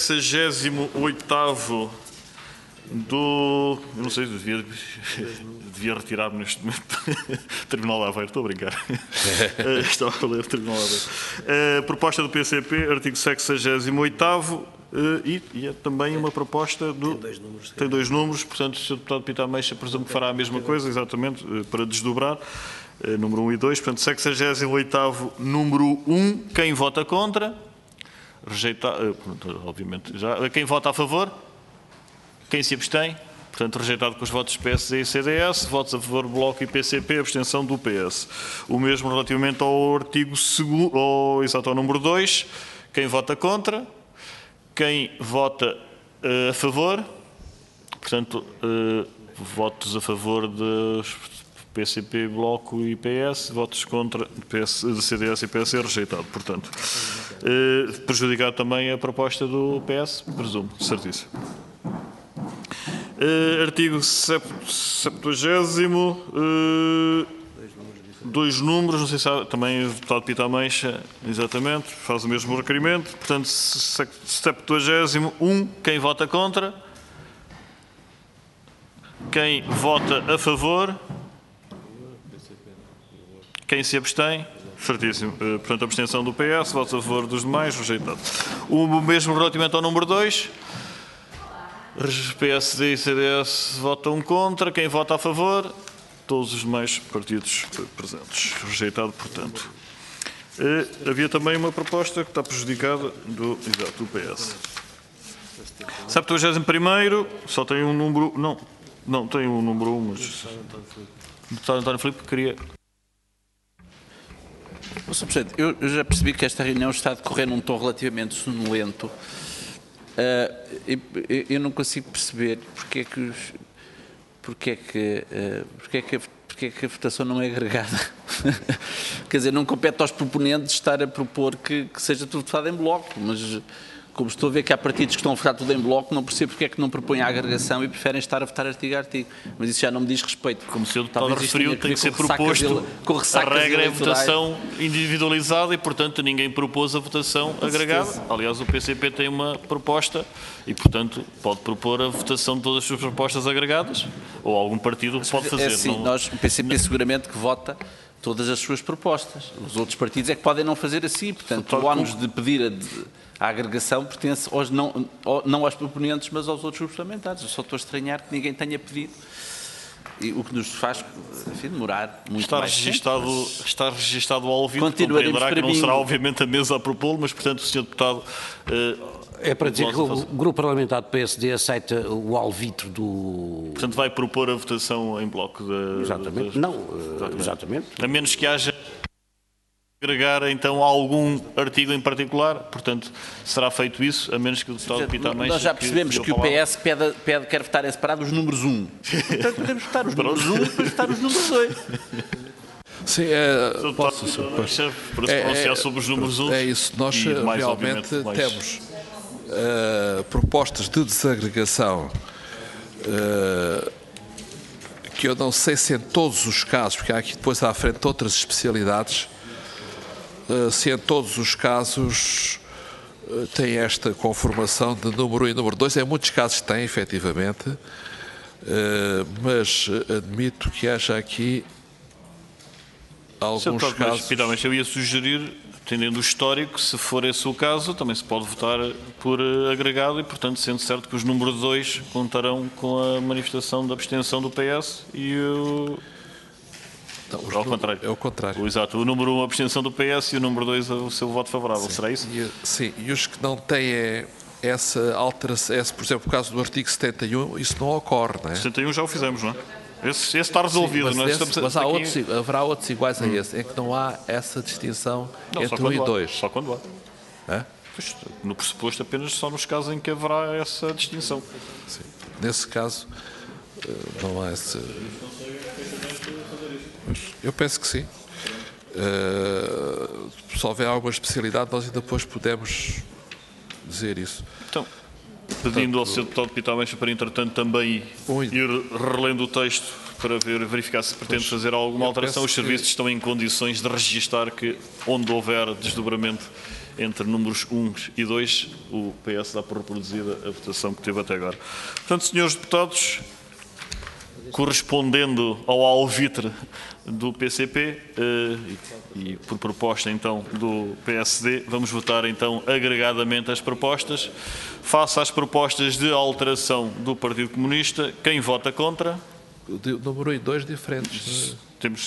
68º do... Eu não sei, devia retirar-me neste momento. Tribunal de Aveiro, estou a brincar. Estava a ler Tribunal de Aveiro. Proposta do PCP, artigo 68º, e é também uma proposta do... Tem dois números, portanto, o Sr. Deputado Pita Ameixa presumo que fará a mesma coisa, exatamente, para desdobrar. Número 1 e 2, portanto, 68º, número 1, quem vota contra? Rejeitado, obviamente, já. Quem vota a favor? Quem se abstém? Portanto, rejeitado com os votos PSD e CDS, votos a favor do Bloco e PCP, abstenção do PS. O mesmo relativamente ao artigo 2º, ao número 2. quem vota contra, quem vota a favor, portanto, votos a favor dos PCP, Bloco e PS, votos contra CDS e PS rejeitado, portanto. Prejudicar também a proposta do PS, presumo, certíssimo. Artigo 70º, dois números, não sei se há, também o deputado Pita Ameixa, exatamente, faz o mesmo requerimento, portanto, 70º, quem vota contra, quem vota a favor, quem se abstém, certíssimo, portanto, abstenção do PS, votos a favor dos demais, rejeitado. O mesmo relativamente ao número 2, PSD e CDS votam contra, quem vota a favor, todos os demais partidos presentes. Rejeitado, portanto. Havia também uma proposta que está prejudicada do PS. 71º, só tem um número... Não tem um número 1, mas... O deputado António Filipe queria... Sr. Presidente, eu já percebi que esta reunião está a decorrer num tom relativamente sonolento. Eu não consigo perceber porque é que a votação não é agregada. Quer dizer, não compete aos proponentes estar a propor que seja tudo votado em bloco, mas como estou a ver que há partidos que estão a votar tudo em bloco, não percebo porque é que não propõem a agregação e preferem estar a votar artigo a artigo. Mas isso já não me diz respeito. Como o Sr. Deputado referiu, tem que ser proposto, a regra é votação individualizada e, portanto, ninguém propôs a votação agregada. Aliás, o PCP tem uma proposta e, portanto, pode propor a votação de todas as suas propostas agregadas, ou algum partido pode fazer. É assim, o PCP seguramente que vota todas as suas propostas. Os outros partidos é que podem não fazer assim. Portanto, o ónus de pedir a agregação pertence não aos proponentes, mas aos outros grupos parlamentares. Eu só estou a estranhar que ninguém tenha pedido, e o que nos faz, enfim, demorar muito mais tempo. Está registado ao ouvido, compreenderá que não será obviamente a mesa a propô-lo, mas, portanto, o Sr. Deputado... É para dizer que o Grupo Parlamentar do PSD aceita o alvitre do... Portanto, vai propor a votação em bloco. Exatamente. Exatamente. A menos que haja... agregar então algum artigo em particular, portanto será feito isso, a menos que o deputado Pita Ameixa... Nós já percebemos que o PS quer votar em separado os números 1. Portanto, podemos votar os números 1 e depois votar os números 2. Sim, posso pronunciar sobre os números 1. É isso, nós realmente temos propostas de desagregação que eu não sei se em todos os casos, porque há aqui depois à frente outras especialidades, se em todos os casos tem esta conformação de número 1 e número 2. Em muitos casos tem, efetivamente, mas admito que haja aqui alguns casos... Mas eu ia sugerir, tendendo o histórico, se for esse o caso, também se pode votar por agregado e, portanto, sendo certo que os números 2 contarão com a manifestação da abstenção do PS e o... Não, ao contrário. É o contrário. Exato. O número 1 a abstenção do PS e o número 2 o seu voto favorável. Sim. Será isso? Sim. E os que não têm essa alteração, por exemplo, o caso do artigo 71, isso não ocorre, não é? 71 já o fizemos, não é? Esse está resolvido. Sim, mas haverá outros iguais a esse, em que não há essa distinção entre 1 e 2. Só quando há. É? Pois, no pressuposto, apenas só nos casos em que haverá essa distinção. Sim. Nesse caso, não há essa... Eu penso que sim. Se houver alguma especialidade, nós ainda depois podemos dizer isso. Então, pedindo ao Sr. Deputado Pita Ameixa para, entretanto, também ir relendo o texto para verificar se pretende fazer alguma alteração. Os serviços estão em condições de registar que, onde houver desdobramento entre números 1 e 2, o PS dá por reproduzida a votação que teve até agora. Portanto, senhores deputados, correspondendo ao alvitre do PCP e por proposta então do PSD, vamos votar então agregadamente as propostas. Face às propostas de alteração do Partido Comunista, quem vota contra? Número 1 e 2 diferentes.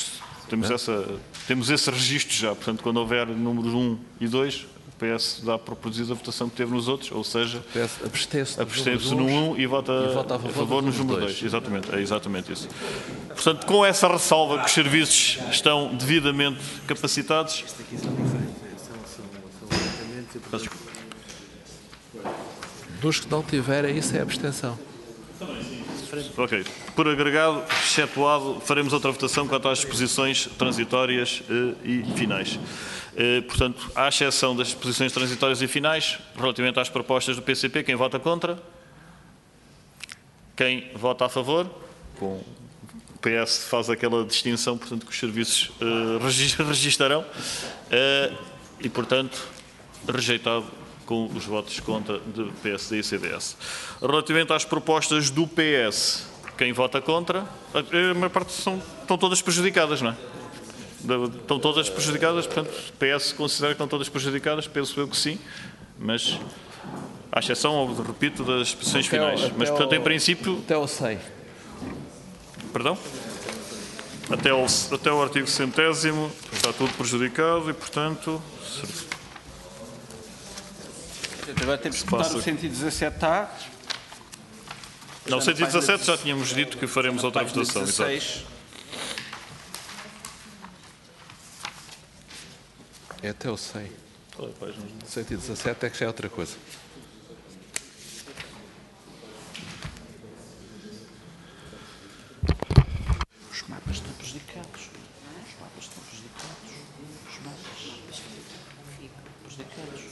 Temos esse registro já, portanto, quando houver números 1 e 2, o PS dá por produzir a votação que teve nos outros, ou seja, absteve-se no 1 e vota a favor no número 2. Exatamente, é exatamente isso. Portanto, com essa ressalva que os serviços estão devidamente capacitados... Dos que não tiverem, isso é abstenção. Ok. Por agregado, excetuado, faremos outra votação quanto às disposições transitórias e finais. Portanto, à exceção das disposições transitórias e finais, relativamente às propostas do PCP, quem vota contra? Quem vota a favor? O PS faz aquela distinção, portanto, que os serviços registarão. E, portanto, rejeitado com os votos contra de PSD e CDS. Relativamente às propostas do PS, quem vota contra? A maior parte estão todas prejudicadas, não é? Estão todas prejudicadas, portanto, o PS considera que estão todas prejudicadas, penso eu que sim, mas à exceção, repito, das disposições finais. Mas, portanto, em princípio... Até ao 100. Perdão? Até o artigo 100º está tudo prejudicado e, portanto... Agora temos que votar o 117A. Não, 117 já tínhamos dito que faremos outra votação. 16. É até o 100. 117 é que já é outra coisa. Os mapas estão prejudicados. Os mapas estão prejudicados. Os mapas prejudicados.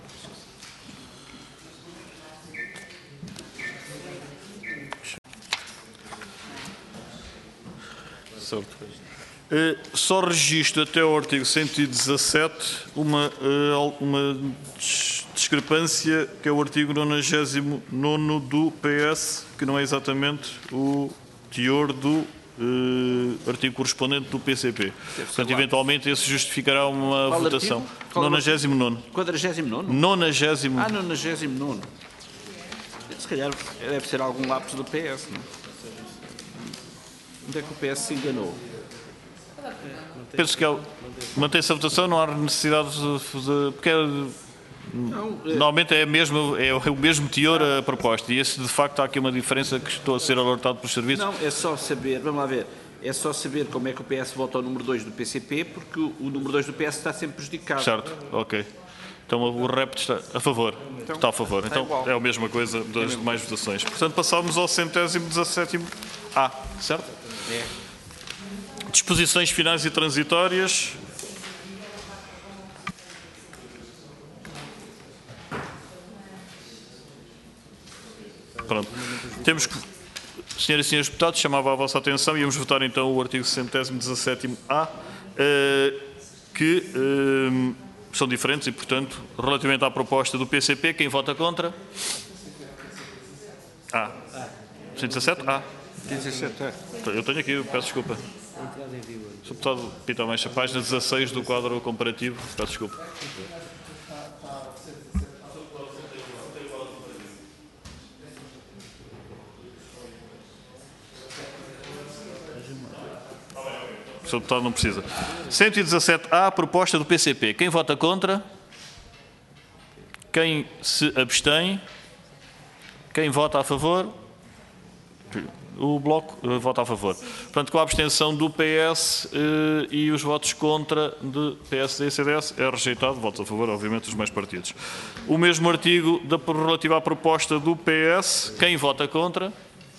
Só registro até ao artigo 117 uma discrepância, que é o artigo 99º do PS, que não é exatamente o teor do artigo correspondente do PCP. Portanto, eventualmente, esse justificará uma votação. 99º. 49º? 90º. 99º. Se calhar deve ser algum lapso do PS, não é? Onde é que o PS se enganou? Penso que mantém-se a votação, não há necessidade de porque normalmente é o mesmo teor a proposta, e esse de facto há aqui uma diferença que estou a ser alertado pelos serviços. Não, é só saber, vamos lá ver, é só saber como é que o PS vota ao número 2 do PCP, porque o número 2 do PS está sempre prejudicado. Certo, ok. Então o REPT está a favor. Está a favor. Então é a mesma coisa das demais votações. Portanto, passamos ao 117º. Certo? É. Disposições finais e transitórias. Pronto. Temos que, senhoras e senhores deputados, chamava a vossa atenção e vamos votar então o artigo 117º-A, que são diferentes e, portanto, relativamente à proposta do PCP, quem vota contra? 117? 17A. Eu tenho aqui, peço desculpa. Sr. Deputado Pita Mexa, página 16 do quadro comparativo, peço desculpa. O Sr. Deputado não precisa. 117A, proposta do PCP. Quem vota contra? Quem se abstém? Quem vota a favor? O Bloco vota a favor. Portanto, com a abstenção do PS e os votos contra de PSD e CDS, é rejeitado. Votos a favor, obviamente, dos mais partidos. O mesmo artigo relativo à proposta do PS. Quem vota contra?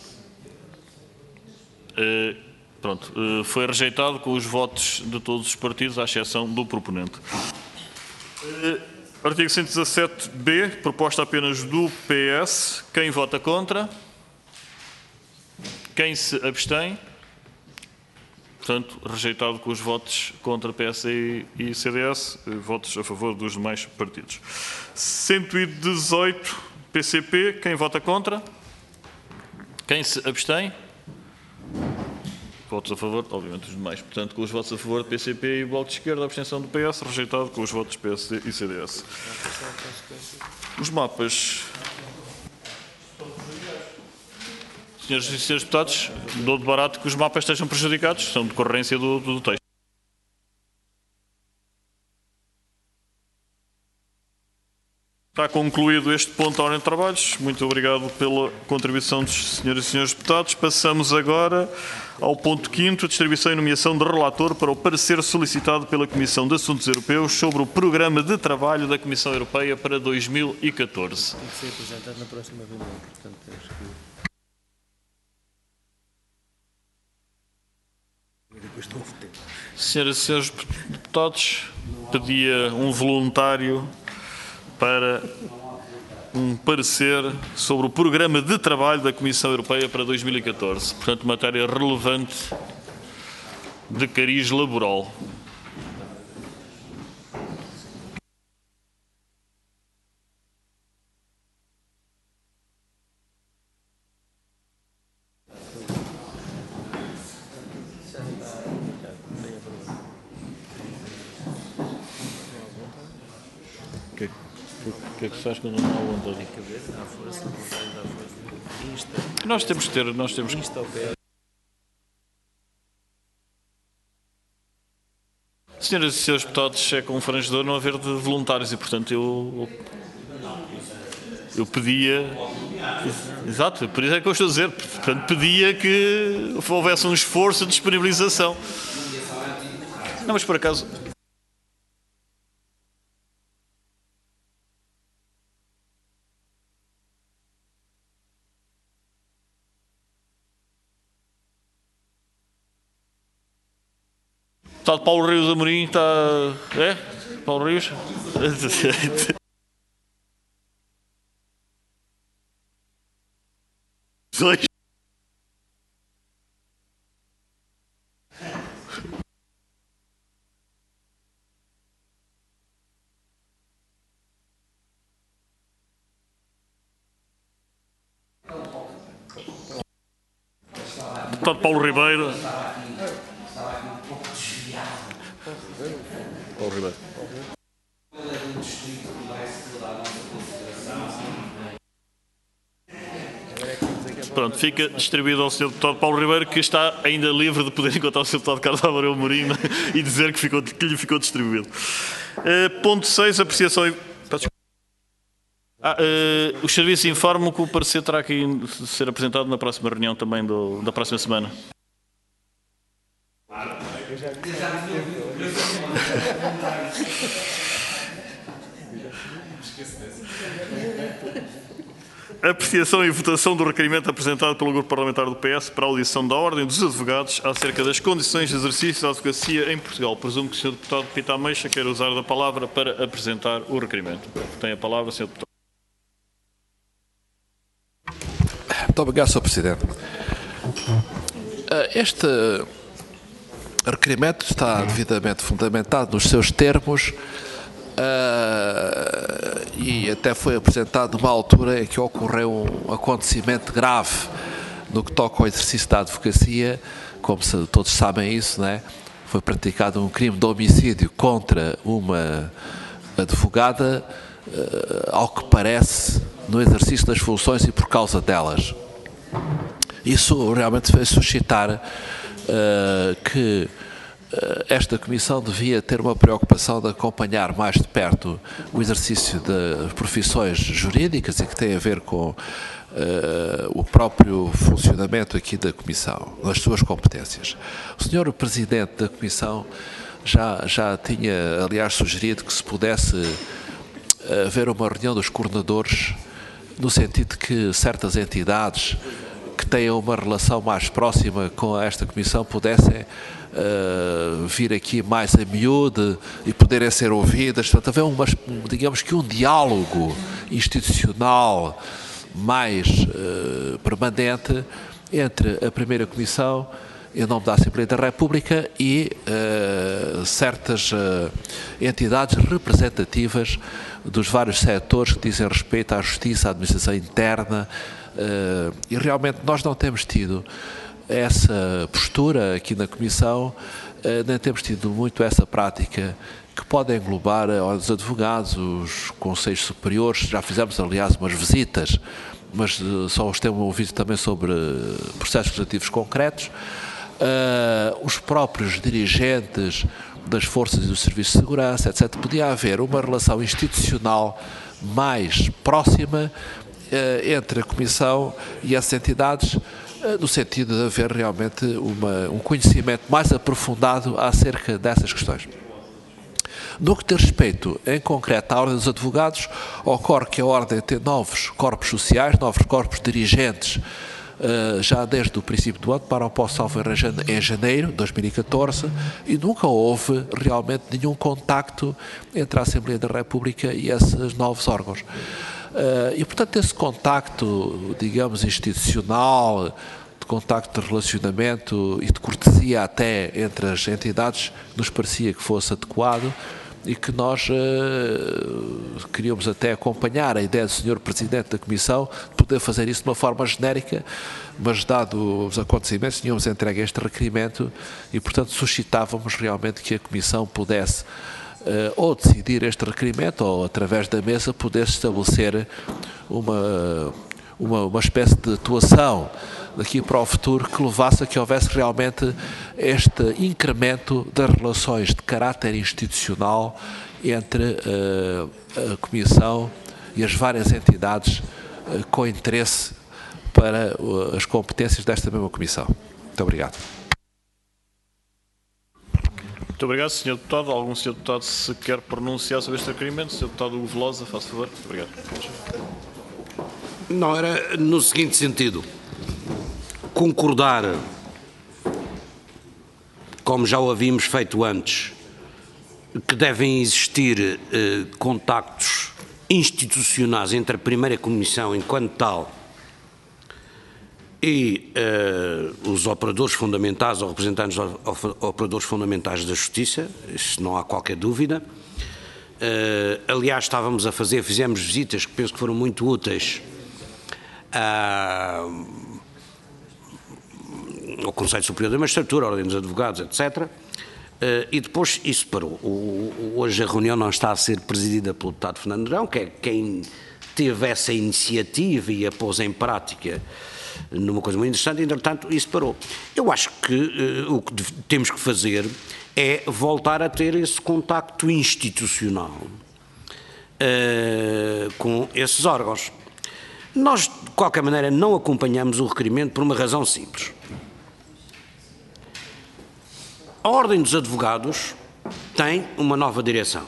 Foi rejeitado com os votos de todos os partidos, à exceção do proponente. Artigo 117b, proposta apenas do PS. Quem vota contra? Quem se abstém? Portanto, rejeitado com os votos contra PSD e CDS, votos a favor dos demais partidos. 118 PCP, quem vota contra? Quem se abstém? Votos a favor, obviamente, os demais. Portanto, com os votos a favor do PCP e o Bloco de Esquerda, a abstenção do PS, rejeitado com os votos PSD e CDS. Os mapas. Senhoras e senhores deputados, dou de barato que os mapas estejam prejudicados, são decorrência do texto. Está concluído este ponto da ordem de trabalhos. Muito obrigado pela contribuição dos senhoras e senhores deputados. Passamos agora ao ponto 5º, distribuição e nomeação de relator para o parecer solicitado pela Comissão de Assuntos Europeus sobre o Programa de Trabalho da Comissão Europeia para 2014. Tem que ser apresentado na próxima reunião, portanto temos que... Senhoras e senhores deputados, pedia um voluntário para um parecer sobre o Programa de Trabalho da Comissão Europeia para 2014. Portanto, matéria relevante de cariz laboral. O que é que se faz quando não há vontade? Tem que haver, à força, vontade, à força. Insta. Nós temos que ter, Insta ao PS. Senhoras e senhores deputados, é confrangedor não haver de voluntários e, portanto, eu pedia... Exato, por isso é que eu estou a dizer. Portanto, pedia que houvesse um esforço de disponibilização. Não, mas por acaso... Deputado Paulo Rios Amorim está... É? Paulo Rios? Dois. Deputado Paulo Ribeiro. Paulo Ribeiro. Pronto, fica distribuído ao Sr. Deputado Paulo Ribeiro, que está ainda livre de poder encontrar o Sr. Deputado Carlos Amorim Amorim e dizer que lhe ficou distribuído. Ponto 6, apreciação e... Os serviços informam que o parecer terá que ser apresentado na próxima reunião também da próxima semana. Apreciação e votação do requerimento apresentado pelo Grupo Parlamentar do PS para a audição da Ordem dos Advogados acerca das condições de exercício da advocacia em Portugal. Presumo que o Sr. Deputado Pita Ameixa quer usar da palavra para apresentar o requerimento. Tem a palavra, Sr. Deputado. Muito obrigado, Sr. Presidente. Este requerimento está devidamente fundamentado nos seus termos e até foi apresentado numa altura em que ocorreu um acontecimento grave no que toca ao exercício da advocacia. Como todos sabem isso, não é? Foi praticado um crime de homicídio contra uma advogada, ao que parece, no exercício das funções e por causa delas. Isso realmente fez suscitar que esta Comissão devia ter uma preocupação de acompanhar mais de perto o exercício de profissões jurídicas e que tem a ver com o próprio funcionamento aqui da Comissão, nas suas competências. O Sr. Presidente da Comissão já tinha, aliás, sugerido que se pudesse haver uma reunião dos coordenadores no sentido de que certas entidades que tenham uma relação mais próxima com esta Comissão pudessem vir aqui mais a miúde e poderem ser ouvidas. Portanto, haver digamos que um diálogo institucional mais permanente entre a primeira Comissão, em nome da Assembleia da República, e certas entidades representativas dos vários setores que dizem respeito à justiça, à administração interna, e realmente nós não temos tido essa postura aqui na Comissão, nem temos tido muito essa prática que pode englobar os advogados, os conselhos superiores. Já fizemos, aliás, umas visitas, mas só os temos ouvido também sobre processos legislativos concretos. Os próprios dirigentes das forças e dos serviços de segurança, etc. Podia haver uma relação institucional mais próxima entre a Comissão e essas entidades, no sentido de haver realmente um conhecimento mais aprofundado acerca dessas questões. No que diz respeito, em concreto, à Ordem dos Advogados, ocorre que a Ordem tem novos corpos sociais, novos corpos dirigentes, já desde o princípio do ano, para o posto salvo em janeiro de 2014, e nunca houve realmente nenhum contacto entre a Assembleia da República e esses novos órgãos. E, portanto, esse contacto, digamos, institucional, de contacto de relacionamento e de cortesia até entre as entidades, nos parecia que fosse adequado e que nós queríamos até acompanhar a ideia do Sr. Presidente da Comissão de poder fazer isso de uma forma genérica, mas dado os acontecimentos tínhamos entregue este requerimento e, portanto, suscitávamos realmente que a Comissão pudesse ou decidir este requerimento ou, através da mesa, pudesse estabelecer uma espécie de atuação daqui para o futuro que levasse a que houvesse realmente este incremento das relações de caráter institucional entre a Comissão e as várias entidades com interesse para as competências desta mesma Comissão. Muito obrigado. Muito obrigado, Sr. Deputado. Algum Sr. Deputado se quer pronunciar sobre este requerimento? Sr. Deputado Hugo Velosa, faça favor. Muito obrigado. Não, era no seguinte sentido. Concordar, como já o havíamos feito antes, que devem existir contactos institucionais entre a primeira Comissão enquanto tal e os operadores fundamentais ou representantes dos operadores fundamentais da Justiça, isso não há qualquer dúvida. Aliás, fizemos visitas que penso que foram muito úteis ao Conselho Superior da Magistratura, à Ordem dos Advogados, etc. E depois isso parou. Hoje a reunião não está a ser presidida pelo deputado Fernando Negrão, que é quem teve essa iniciativa e a pôs em prática numa coisa muito interessante, entretanto isso parou. Eu acho que o que temos que fazer é voltar a ter esse contacto institucional com esses órgãos. Nós, de qualquer maneira, não acompanhamos o requerimento por uma razão simples. A Ordem dos Advogados tem uma nova direção.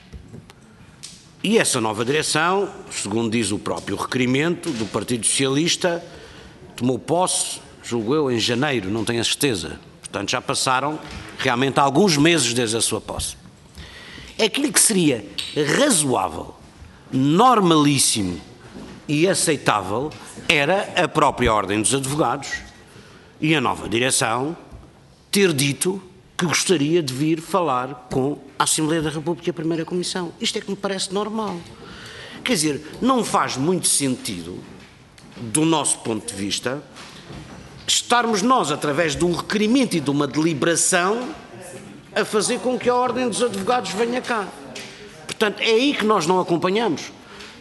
E essa nova direção, segundo diz o próprio requerimento do Partido Socialista, tomou posse, julgo eu, em janeiro, não tenho a certeza. Portanto, já passaram realmente alguns meses desde a sua posse. Aquilo que seria razoável, normalíssimo e aceitável era a própria Ordem dos Advogados e a nova direção ter dito que gostaria de vir falar com a Assembleia da República e a Primeira Comissão. Isto é que me parece normal. Quer dizer, não faz muito sentido, do nosso ponto de vista, estarmos nós, através de um requerimento e de uma deliberação, a fazer com que a Ordem dos Advogados venha cá. Portanto, é aí que nós não acompanhamos.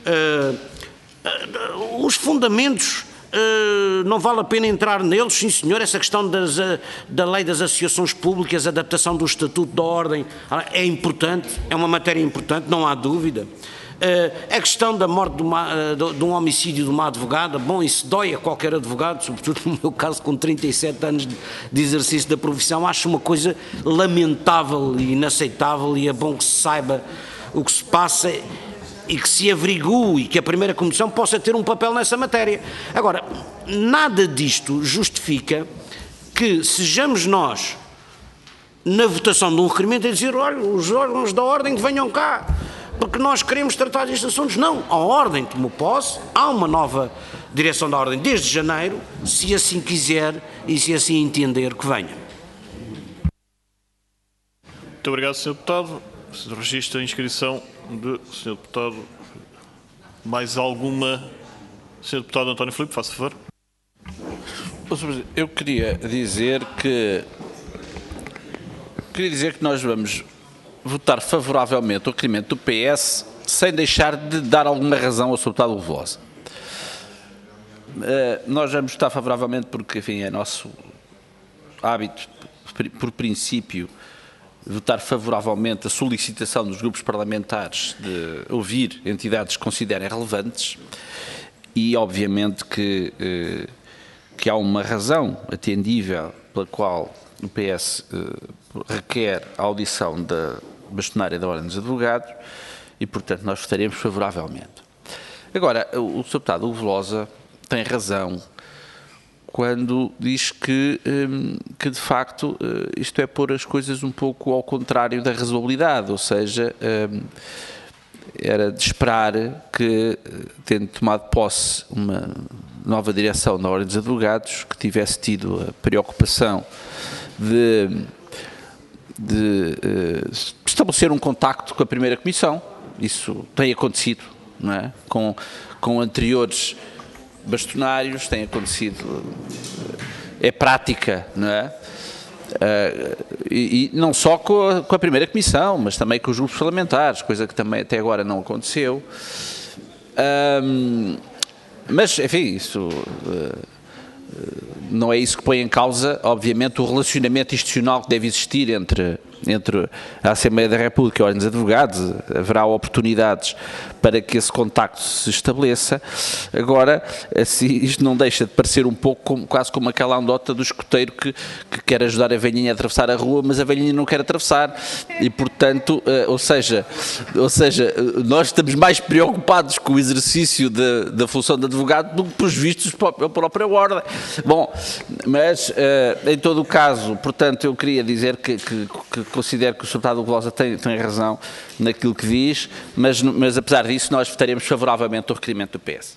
Os fundamentos, não vale a pena entrar neles, sim senhor, essa questão da lei das associações públicas, a adaptação do Estatuto da Ordem, é importante, é uma matéria importante, não há dúvida. A questão da morte de um homicídio de uma advogada, bom, isso dói a qualquer advogado, sobretudo no meu caso, com 37 anos de exercício da profissão, acho uma coisa lamentável e inaceitável, e é bom que se saiba o que se passa e que se averigue e que a Primeira Comissão possa ter um papel nessa matéria. Agora, nada disto justifica que sejamos nós, na votação de um requerimento, a dizer, olha, os órgãos da Ordem venham cá, porque nós queremos tratar destes assuntos. Não, a Ordem tomou posse, há uma nova direção da Ordem desde janeiro, se assim quiser e se assim entender que venha. Muito obrigado, Sr. Deputado. Se registra a inscrição do Sr. Deputado. Mais alguma? Sr. Deputado António Filipe, faça favor. Eu queria dizer que nós vamos votar favoravelmente o requerimento do PS, sem deixar de dar alguma razão ao Sr. Deputado Hugo Velosa. Nós vamos votar favoravelmente porque, enfim, é nosso hábito, por princípio, votar favoravelmente a solicitação dos grupos parlamentares de ouvir entidades que considerem relevantes e, obviamente, que há uma razão atendível pela qual o PS requer a audição da bastonária da Ordem dos Advogados e, portanto, nós votaremos favoravelmente. Agora, o Sr. Deputado Hugo Velosa tem razão quando diz que de facto, isto é pôr as coisas um pouco ao contrário da razoabilidade, ou seja, era de esperar que, tendo tomado posse uma nova direção da Ordem dos Advogados, que tivesse tido a preocupação de estabelecer um contacto com a primeira Comissão. Isso tem acontecido, não é? Com anteriores bastonários, tem acontecido, é prática, não é? E não só com a primeira Comissão, mas também com os grupos parlamentares, coisa que também até agora não aconteceu. Mas, enfim, isso não é isso que põe em causa, obviamente, o relacionamento institucional que deve existir entre a Assembleia da República e a Ordem dos Advogados. Haverá oportunidades para que esse contacto se estabeleça. Agora, assim, isto não deixa de parecer um pouco quase como aquela andota do escoteiro que quer ajudar a velhinha a atravessar a rua, mas a velhinha não quer atravessar. E, portanto, ou seja, nós estamos mais preocupados com o exercício da função de advogado do que, pelos vistos, pela própria Ordem. Bom, mas, em todo o caso, portanto, eu queria dizer que considero que o Sr. Deputado Hugo Velosa tem razão naquilo que diz, mas apesar disso nós votaremos favoravelmente ao requerimento do PS.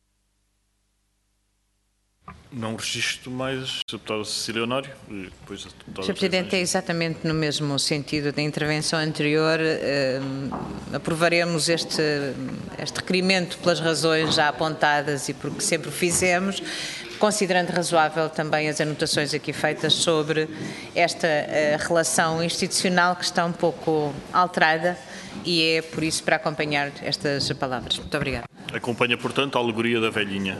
Não registro mais Sr. Deputado Cecília Honório e depois a Deputada Sr. Presidente, é exatamente no mesmo sentido da intervenção anterior. Aprovaremos este requerimento pelas razões já apontadas e porque sempre o fizemos, considerando razoável também as anotações aqui feitas sobre esta relação institucional que está um pouco alterada e é por isso para acompanhar estas palavras. Muito obrigada. Acompanha, portanto, a alegoria da velhinha.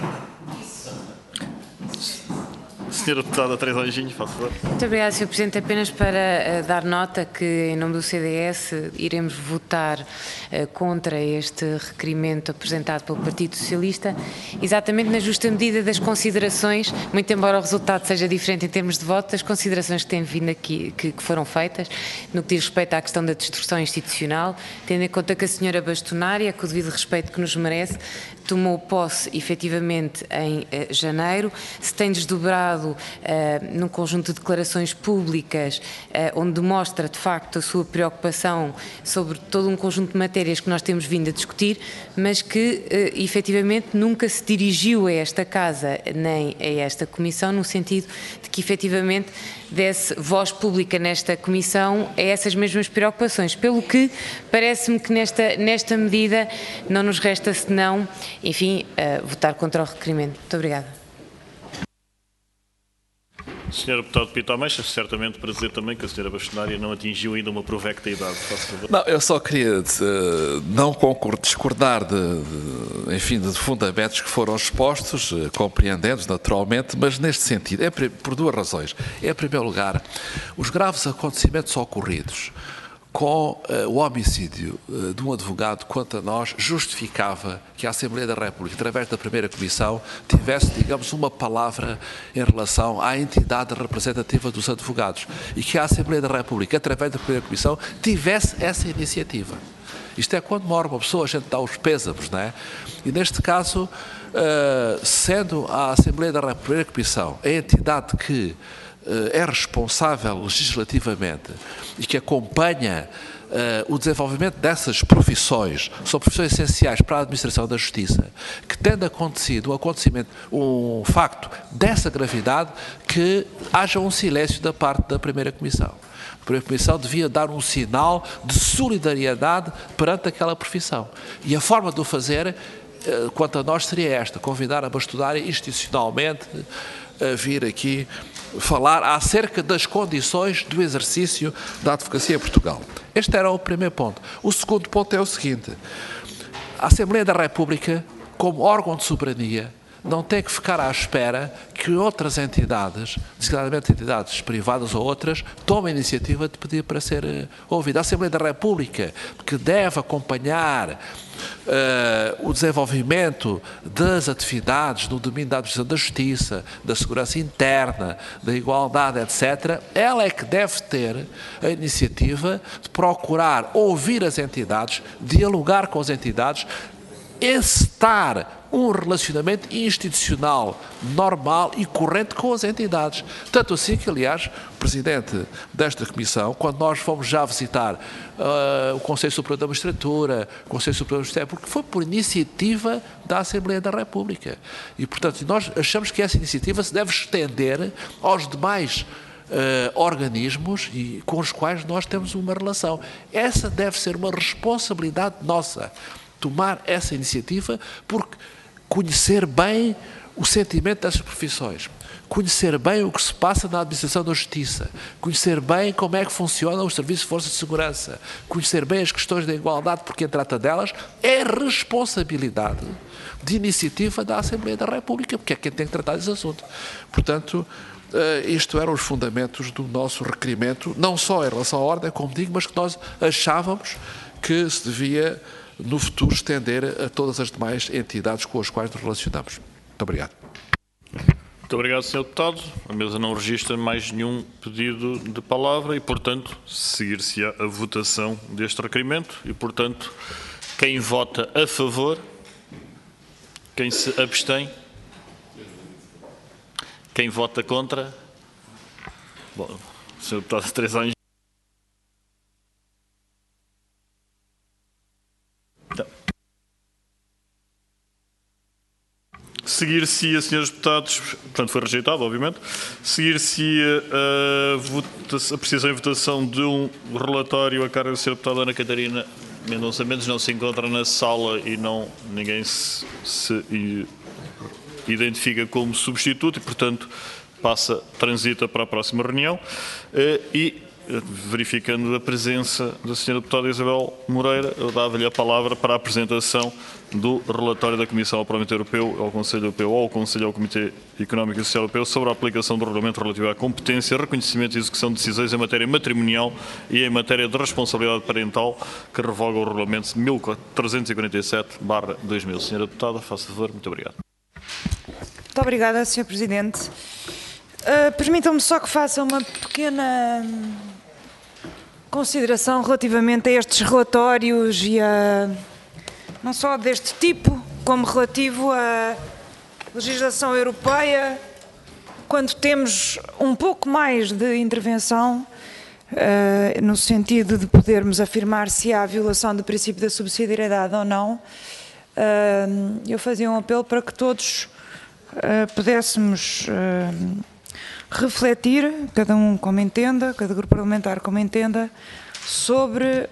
Senhora Deputada Teresa Anjinho, faz favor. Muito obrigada, Sr. Presidente. Apenas para dar nota que, em nome do CDS, iremos votar contra este requerimento apresentado pelo Partido Socialista, exatamente na justa medida das considerações, muito embora o resultado seja diferente em termos de voto, das considerações que têm vindo aqui, que foram feitas, no que diz respeito à questão da destruição institucional, tendo em conta que a senhora bastonária, com o devido respeito que nos merece, tomou posse efetivamente em janeiro, se tem desdobrado num conjunto de declarações públicas onde demonstra de facto a sua preocupação sobre todo um conjunto de matérias que nós temos vindo a discutir, mas que efetivamente nunca se dirigiu a esta Casa nem a esta Comissão no sentido de que efetivamente desse voz pública nesta Comissão a essas mesmas preocupações, pelo que parece-me que nesta medida não nos resta senão, enfim, votar contra o requerimento. Muito obrigada. Senhora Deputada Pita Ameixas, certamente para dizer também que a senhora bastonária não atingiu ainda uma provecta idade. Faça favor. Não, eu só queria não discordar de fundamentos que foram expostos, compreendendo naturalmente, mas neste sentido, por duas razões. Em primeiro lugar, os graves acontecimentos ocorridos com o homicídio de um advogado contra nós justificava que a Assembleia da República, através da primeira Comissão, tivesse, digamos, uma palavra em relação à entidade representativa dos advogados e que a Assembleia da República, através da primeira Comissão, tivesse essa iniciativa. Isto é quando mora uma pessoa, a gente dá os pêsames, não é? E neste caso, sendo a Assembleia da República, a Comissão, a entidade que é responsável legislativamente e que acompanha o desenvolvimento dessas profissões, são profissões essenciais para a administração da justiça, que tendo acontecido um facto dessa gravidade, que haja um silêncio da parte da primeira Comissão. A primeira Comissão devia dar um sinal de solidariedade perante aquela profissão. E a forma de o fazer, quanto a nós, seria esta: convidar a bastonária institucionalmente a vir aqui falar acerca das condições do exercício da advocacia em Portugal. Este era o primeiro ponto. O segundo ponto é o seguinte: a Assembleia da República, como órgão de soberania, não tem que ficar à espera que outras entidades, designadamente entidades privadas ou outras, tomem a iniciativa de pedir para ser ouvida. A Assembleia da República, que deve acompanhar o desenvolvimento das atividades no domínio da administração da justiça, da segurança interna, da igualdade, etc., ela é que deve ter a iniciativa de procurar ouvir as entidades, dialogar com as entidades, encetar um relacionamento institucional normal e corrente com as entidades. Tanto assim que, aliás, o Presidente desta Comissão, quando nós fomos já visitar o Conselho Superior da Magistratura, o Conselho Superior da Justiça, porque foi por iniciativa da Assembleia da República. E, portanto, nós achamos que essa iniciativa se deve estender aos demais organismos e com os quais nós temos uma relação. Essa deve ser uma responsabilidade nossa, tomar essa iniciativa, porque conhecer bem o sentimento dessas profissões, conhecer bem o que se passa na administração da justiça, conhecer bem como é que funcionam os serviços de força de segurança, conhecer bem as questões da igualdade, porque quem trata delas, é responsabilidade de iniciativa da Assembleia da República, porque é quem tem que tratar desse assunto. Portanto, isto eram os fundamentos do nosso requerimento, não só em relação à ordem, como digo, mas que nós achávamos que se devia no futuro estender a todas as demais entidades com as quais nos relacionamos. Muito obrigado. Muito obrigado, Sr. Deputado. A mesa não registra mais nenhum pedido de palavra e, portanto, seguir-se-á a votação deste requerimento e, portanto, quem vota a favor, quem se abstém, quem vota contra. Bom, o Sr. Deputado Teresa Anjinho. Seguir-se-ia, Srs. Deputados, portanto foi rejeitado, obviamente, seguir-se-ia a precisão e votação de um relatório a cargo da Sra. Deputada Ana Catarina Mendonça Mendes, não se encontra na sala e ninguém se identifica como substituto e, portanto, transita para a próxima reunião e, verificando a presença da Sra. Deputada Isabel Moreira, eu dava-lhe a palavra para a apresentação do relatório da Comissão ao Parlamento Europeu, ao Conselho Europeu ou ao Conselho ao Comitê Económico e Social Europeu sobre a aplicação do regulamento relativo à competência, reconhecimento e execução de decisões em matéria matrimonial e em matéria de responsabilidade parental, que revoga o regulamento 1347/2000. Sra. Deputada, faça favor. Muito obrigado. Muito obrigada, Sr. Presidente. Permitam-me só que faça uma pequena consideração relativamente a estes relatórios e não só deste tipo, como relativo à legislação europeia, quando temos um pouco mais de intervenção, no sentido de podermos afirmar se há violação do princípio da subsidiariedade ou não, eu fazia um apelo para que todos pudéssemos refletir, cada um como entenda, cada grupo parlamentar como entenda, sobre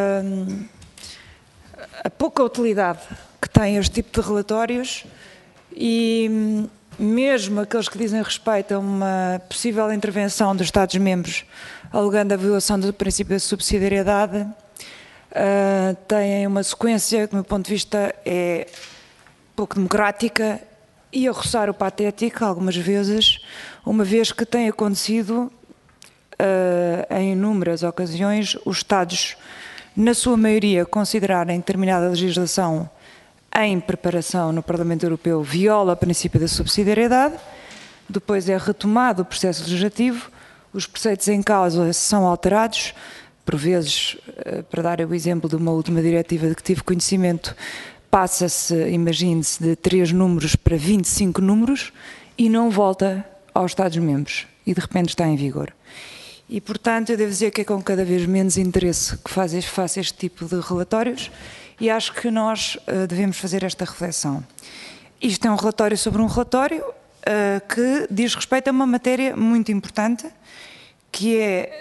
a pouca utilidade que tem este tipo de relatórios e mesmo aqueles que dizem respeito a uma possível intervenção dos Estados-membros alegando a violação do princípio da subsidiariedade, têm uma sequência que, do meu ponto de vista, é pouco democrática e a roçar o patético algumas vezes, uma vez que tem acontecido em inúmeras ocasiões os Estados, na sua maioria, considerarem determinada legislação em preparação no Parlamento Europeu viola o princípio da subsidiariedade, depois é retomado o processo legislativo, os preceitos em causa são alterados, por vezes, para dar o exemplo de uma última diretiva de que tive conhecimento, passa-se, imagine-se, de 3 números para 25 números e não volta aos Estados-membros e de repente está em vigor. E, portanto, eu devo dizer que é com cada vez menos interesse que faça este tipo de relatórios e acho que nós devemos fazer esta reflexão. Isto é um relatório sobre um relatório que diz respeito a uma matéria muito importante, que é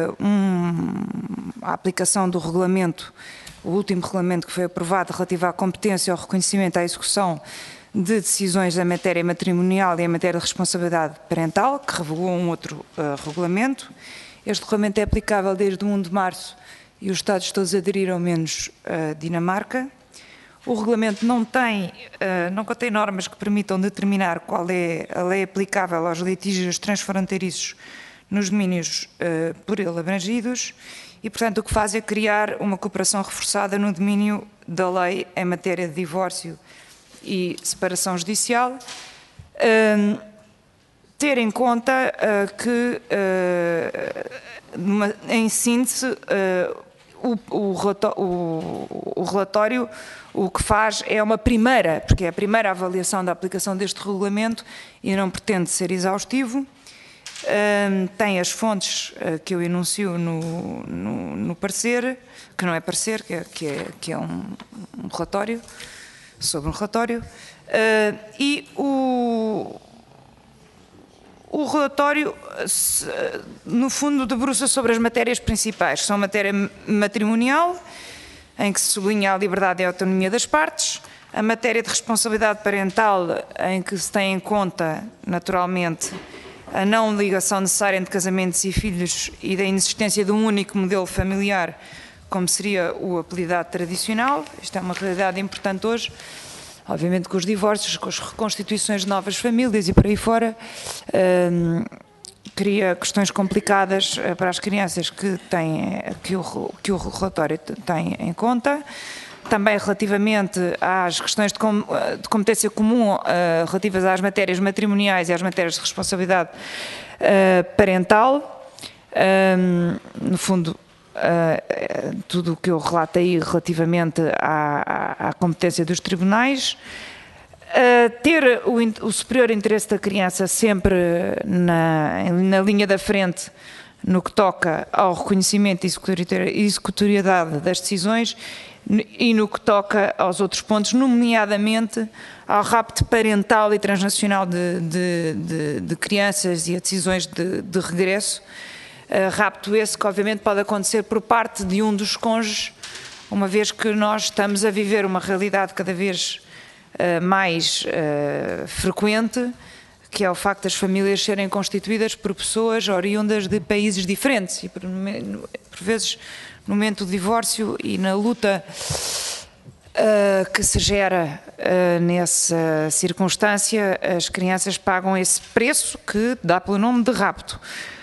a aplicação do regulamento, o último regulamento que foi aprovado relativo à competência, ao reconhecimento, à execução de decisões em matéria matrimonial e em matéria de responsabilidade parental, que revogou um outro regulamento. Este regulamento é aplicável desde 1 de março e os Estados todos aderiram, menos a Dinamarca. O regulamento não contém normas que permitam determinar qual é a lei aplicável aos litígios transfronteiriços nos domínios por ele abrangidos e, portanto, o que faz é criar uma cooperação reforçada no domínio da lei em matéria de divórcio e separação judicial, ter em conta que, em síntese, o relatório o que faz é uma primeira, porque é a primeira avaliação da aplicação deste regulamento e não pretende ser exaustivo. Tem as fontes que eu enuncio no parecer, que não é parecer, que é um relatório, sobre um relatório, e o relatório, no fundo, debruça sobre as matérias principais, que são a matéria matrimonial, em que se sublinha a liberdade e a autonomia das partes, a matéria de responsabilidade parental, em que se tem em conta, naturalmente, a não ligação necessária entre casamentos e filhos e da inexistência de um único modelo familiar, como seria o apelidado tradicional. Isto é uma realidade importante hoje. Obviamente com os divórcios, com as reconstituições de novas famílias e por aí fora, cria questões complicadas para as crianças que o relatório tem em conta. Também relativamente às questões de competência comum relativas às matérias matrimoniais e às matérias de responsabilidade parental. No fundo, tudo o que eu relato aí relativamente à competência dos tribunais. Ter o superior interesse da criança sempre na linha da frente no que toca ao reconhecimento e executoriedade das decisões e no que toca aos outros pontos, nomeadamente ao rapto parental e transnacional de crianças e a decisões de regresso. Rapto esse que obviamente pode acontecer por parte de um dos cônjuges, uma vez que nós estamos a viver uma realidade cada vez mais frequente, que é o facto das famílias serem constituídas por pessoas oriundas de países diferentes e por vezes no momento do divórcio e na luta que se gera nessa circunstância, as crianças pagam esse preço que dá pelo nome de rapto.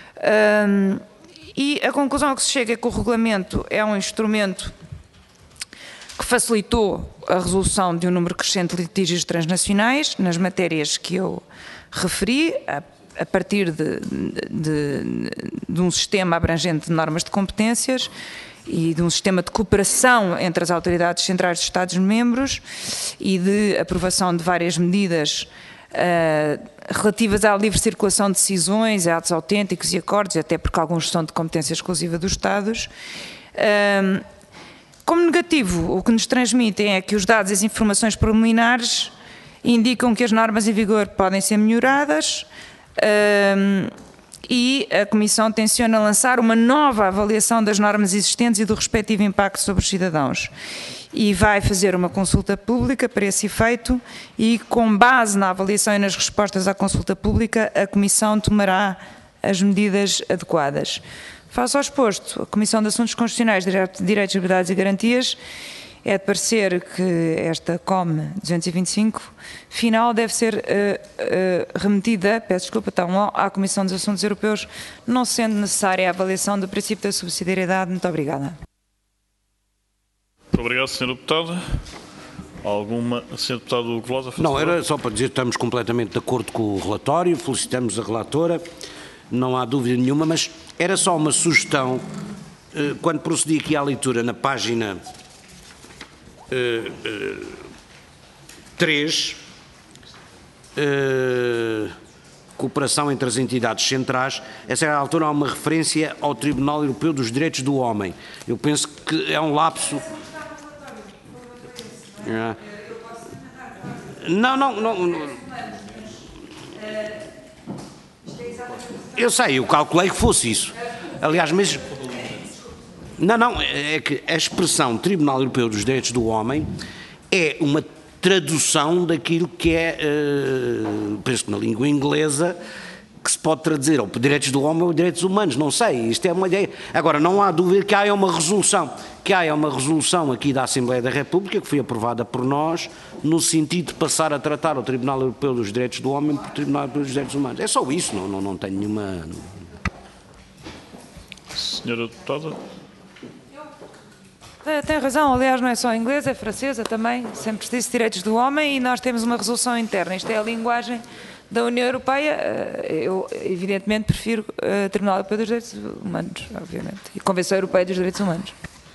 E a conclusão a que se chega é que o regulamento é um instrumento que facilitou a resolução de um número crescente de litígios transnacionais nas matérias que eu referi, a partir de um sistema abrangente de normas de competências e de um sistema de cooperação entre as autoridades centrais dos Estados-membros e de aprovação de várias medidas relativas à livre circulação de decisões, a atos autênticos e acordos, até porque alguns são de competência exclusiva dos Estados. Como negativo, o que nos transmitem é que os dados e as informações preliminares indicam que as normas em vigor podem ser melhoradas e a Comissão tenciona lançar uma nova avaliação das normas existentes e do respectivo impacto sobre os cidadãos. E vai fazer uma consulta pública para esse efeito e, com base na avaliação e nas respostas à consulta pública, a Comissão tomará as medidas adequadas. Face ao exposto, a Comissão de Assuntos Constitucionais, Direitos, Liberdades e Garantias é de parecer que esta COM 225 final deve ser remetida, peço desculpa, então, à Comissão dos Assuntos Europeus, não sendo necessária a avaliação do princípio da subsidiariedade. Muito obrigada. Muito obrigado, Sr. Deputado. Alguma... Sr. Deputado Velosa? Não, era só para dizer que estamos completamente de acordo com o relatório, felicitamos a relatora, não há dúvida nenhuma, mas era só uma sugestão, quando procedi aqui à leitura na página 3, cooperação entre as entidades centrais, essa é a altura há uma referência ao Tribunal Europeu dos Direitos do Homem. Eu penso que é um lapso. Não. Eu sei, eu calculei que fosse isso. Aliás, mas... Não, é que a expressão Tribunal Europeu dos Direitos do Homem é uma tradução daquilo que é, penso que na língua inglesa, que se pode traduzir ou por direitos do homem ou direitos humanos, não sei, isto é uma ideia. Agora, não há dúvida que há uma resolução aqui da Assembleia da República, que foi aprovada por nós, no sentido de passar a tratar o Tribunal Europeu dos Direitos do Homem por Tribunal dos Direitos Humanos. É só isso, não tenho nenhuma... Senhora Deputada. Tem razão, aliás, não é só inglesa, é francesa também, sempre se disse direitos do homem e nós temos uma resolução interna, isto é a linguagem da União Europeia. Eu, evidentemente, prefiro o Tribunal Europeu dos Direitos Humanos, obviamente, e a Convenção Europeia dos Direitos Humanos.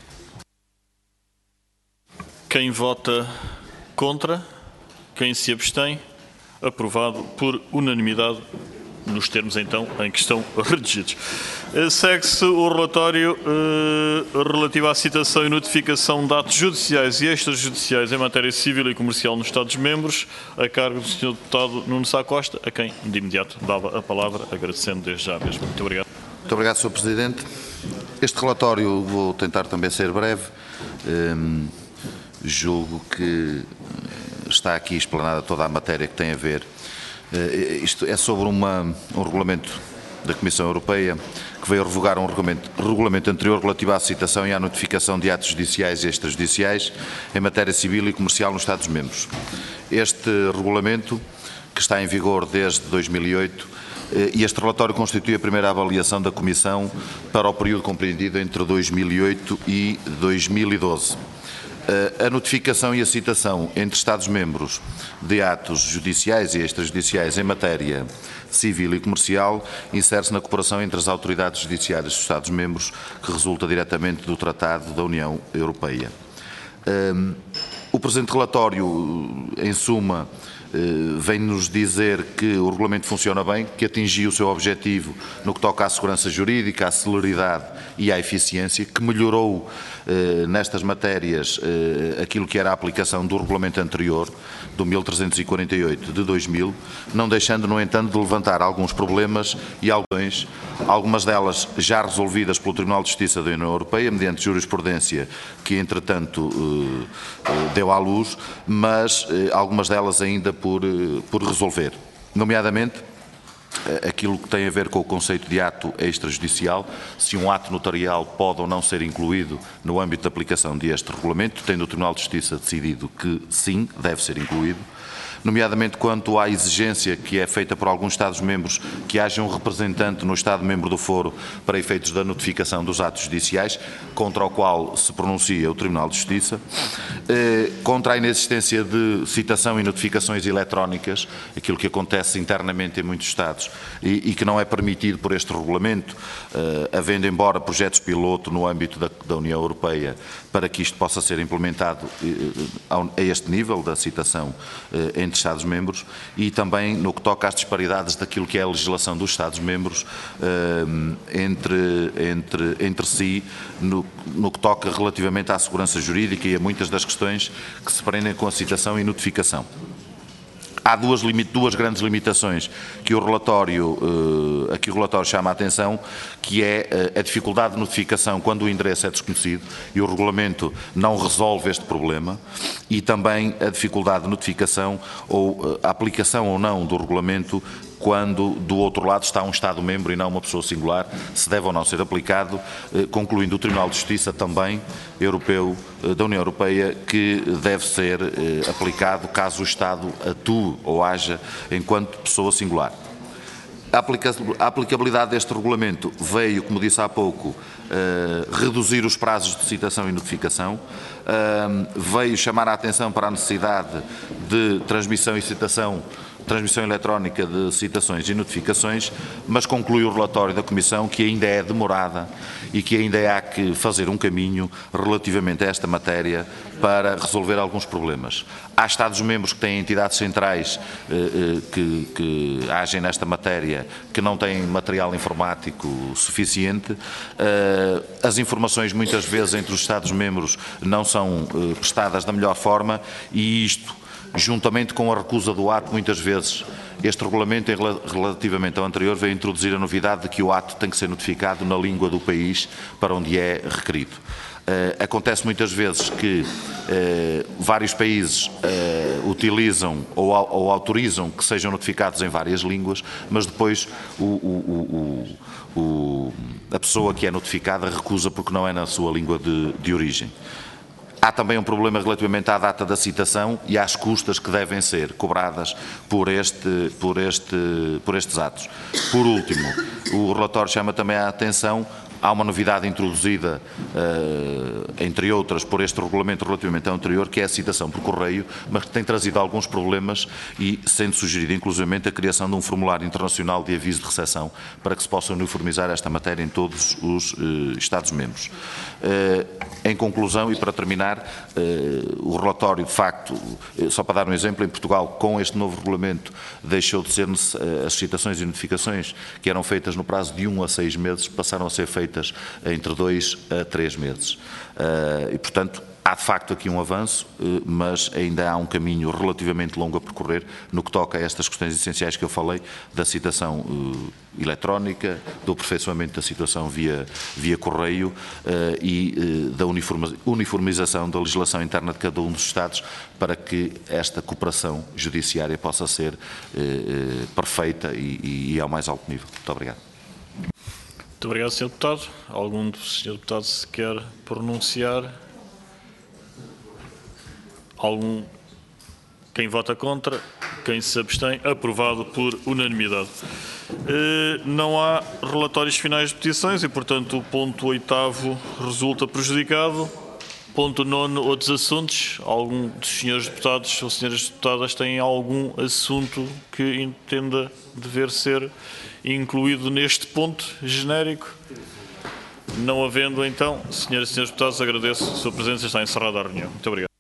Quem vota contra? Quem se abstém? Aprovado por unanimidade, nos termos, então, em que estão redigidos. Segue-se o relatório relativo à citação e notificação de atos judiciais e extrajudiciais em matéria civil e comercial nos Estados-membros, a cargo do Sr. Deputado Nuno Sá Costa, a quem, de imediato, dava a palavra, agradecendo desde já mesmo. Muito obrigado. Muito obrigado, Sr. Presidente. Este relatório, vou tentar também ser breve, julgo que está aqui explanada toda a matéria que tem a ver. Isto é sobre um regulamento da Comissão Europeia que veio revogar um regulamento anterior relativo à citação e à notificação de atos judiciais e extrajudiciais em matéria civil e comercial nos Estados-membros. Este regulamento, que está em vigor desde 2008, e este relatório constitui a primeira avaliação da Comissão para o período compreendido entre 2008 e 2012. A notificação e a citação entre Estados-membros de atos judiciais e extrajudiciais em matéria civil e comercial insere-se na cooperação entre as autoridades judiciárias dos Estados-membros, que resulta diretamente do Tratado da União Europeia. O presente relatório, em suma, vem-nos dizer que o regulamento funciona bem, que atingiu o seu objetivo no que toca à segurança jurídica, à celeridade e à eficiência, que melhorou nestas matérias aquilo que era a aplicação do regulamento anterior, do 1348 de 2000, não deixando, no entanto, de levantar alguns problemas e algumas delas já resolvidas pelo Tribunal de Justiça da União Europeia, mediante jurisprudência que, entretanto, deu à luz, mas algumas delas ainda por resolver, nomeadamente aquilo que tem a ver com o conceito de ato extrajudicial, se um ato notarial pode ou não ser incluído no âmbito de aplicação deste regulamento, tendo o Tribunal de Justiça decidido que sim, deve ser incluído, nomeadamente quanto à exigência que é feita por alguns Estados-membros que haja um representante no Estado-membro do foro para efeitos da notificação dos atos judiciais, contra o qual se pronuncia o Tribunal de Justiça, contra a inexistência de citação e notificações eletrónicas, aquilo que acontece internamente em muitos Estados e que não é permitido por este regulamento, havendo embora projetos piloto no âmbito da União Europeia para que isto possa ser implementado a este nível da citação entre Estados-membros, e também no que toca às disparidades daquilo que é a legislação dos Estados-membros entre si, no que toca relativamente à segurança jurídica e a muitas das questões que se prendem com a citação e notificação. Há duas grandes limitações que o relatório chama a atenção, que é a dificuldade de notificação quando o endereço é desconhecido, e o regulamento não resolve este problema, e também a dificuldade de notificação ou a aplicação ou não do regulamento quando do outro lado está um Estado-membro e não uma pessoa singular, se deve ou não ser aplicado, concluindo o Tribunal de Justiça também europeu, da União Europeia, que deve ser aplicado caso o Estado atue ou haja enquanto pessoa singular. A aplicabilidade deste regulamento veio, como disse há pouco, reduzir os prazos de citação e notificação, veio chamar a atenção para a necessidade de transmissão eletrónica de citações e notificações, mas conclui o relatório da Comissão que ainda é demorada e que ainda há que fazer um caminho relativamente a esta matéria para resolver alguns problemas. Há Estados-membros que têm entidades centrais que agem nesta matéria, que não têm material informático suficiente. As informações muitas vezes entre os Estados-membros não são prestadas da melhor forma, e isto, juntamente com a recusa do ato, muitas vezes este regulamento, relativamente ao anterior, veio introduzir a novidade de que o ato tem que ser notificado na língua do país para onde é requerido. Acontece muitas vezes que vários países utilizam ou autorizam que sejam notificados em várias línguas, mas depois a pessoa que é notificada recusa porque não é na sua língua de origem. Há também um problema relativamente à data da citação e às custas que devem ser cobradas por estes atos. Por último, o relatório chama também a atenção. Há uma novidade introduzida, entre outras, por este regulamento relativamente ao anterior, que é a citação por correio, mas que tem trazido alguns problemas e sendo sugerida, inclusivamente, a criação de um formulário internacional de aviso de recepção para que se possa uniformizar esta matéria em todos os Estados-membros. Em conclusão e para terminar, o relatório, de facto, só para dar um exemplo, em Portugal, com este novo regulamento, deixou de ser as citações e notificações que eram feitas no prazo de 1 a 6 meses, passaram a ser feitas entre 2 a 3 meses. E, portanto, há de facto aqui um avanço, mas ainda há um caminho relativamente longo a percorrer no que toca a estas questões essenciais que eu falei, da citação eletrónica, do aperfeiçoamento da situação via correio e da uniformização da legislação interna de cada um dos Estados para que esta cooperação judiciária possa ser perfeita e ao mais alto nível. Muito obrigado. Muito obrigado, Sr. Deputado. Algum do Sr. Deputado se quer pronunciar? Quem vota contra? Quem se abstém? Aprovado por unanimidade. Não há relatórios finais de petições e, portanto, o ponto 8º resulta prejudicado. Ponto 9º, outros assuntos. Algum dos senhores deputados ou senhoras deputadas tem algum assunto que entenda dever ser incluído neste ponto genérico? Não havendo, então, senhoras e senhores deputados, agradeço a sua presença. Está encerrada a reunião. Muito obrigado.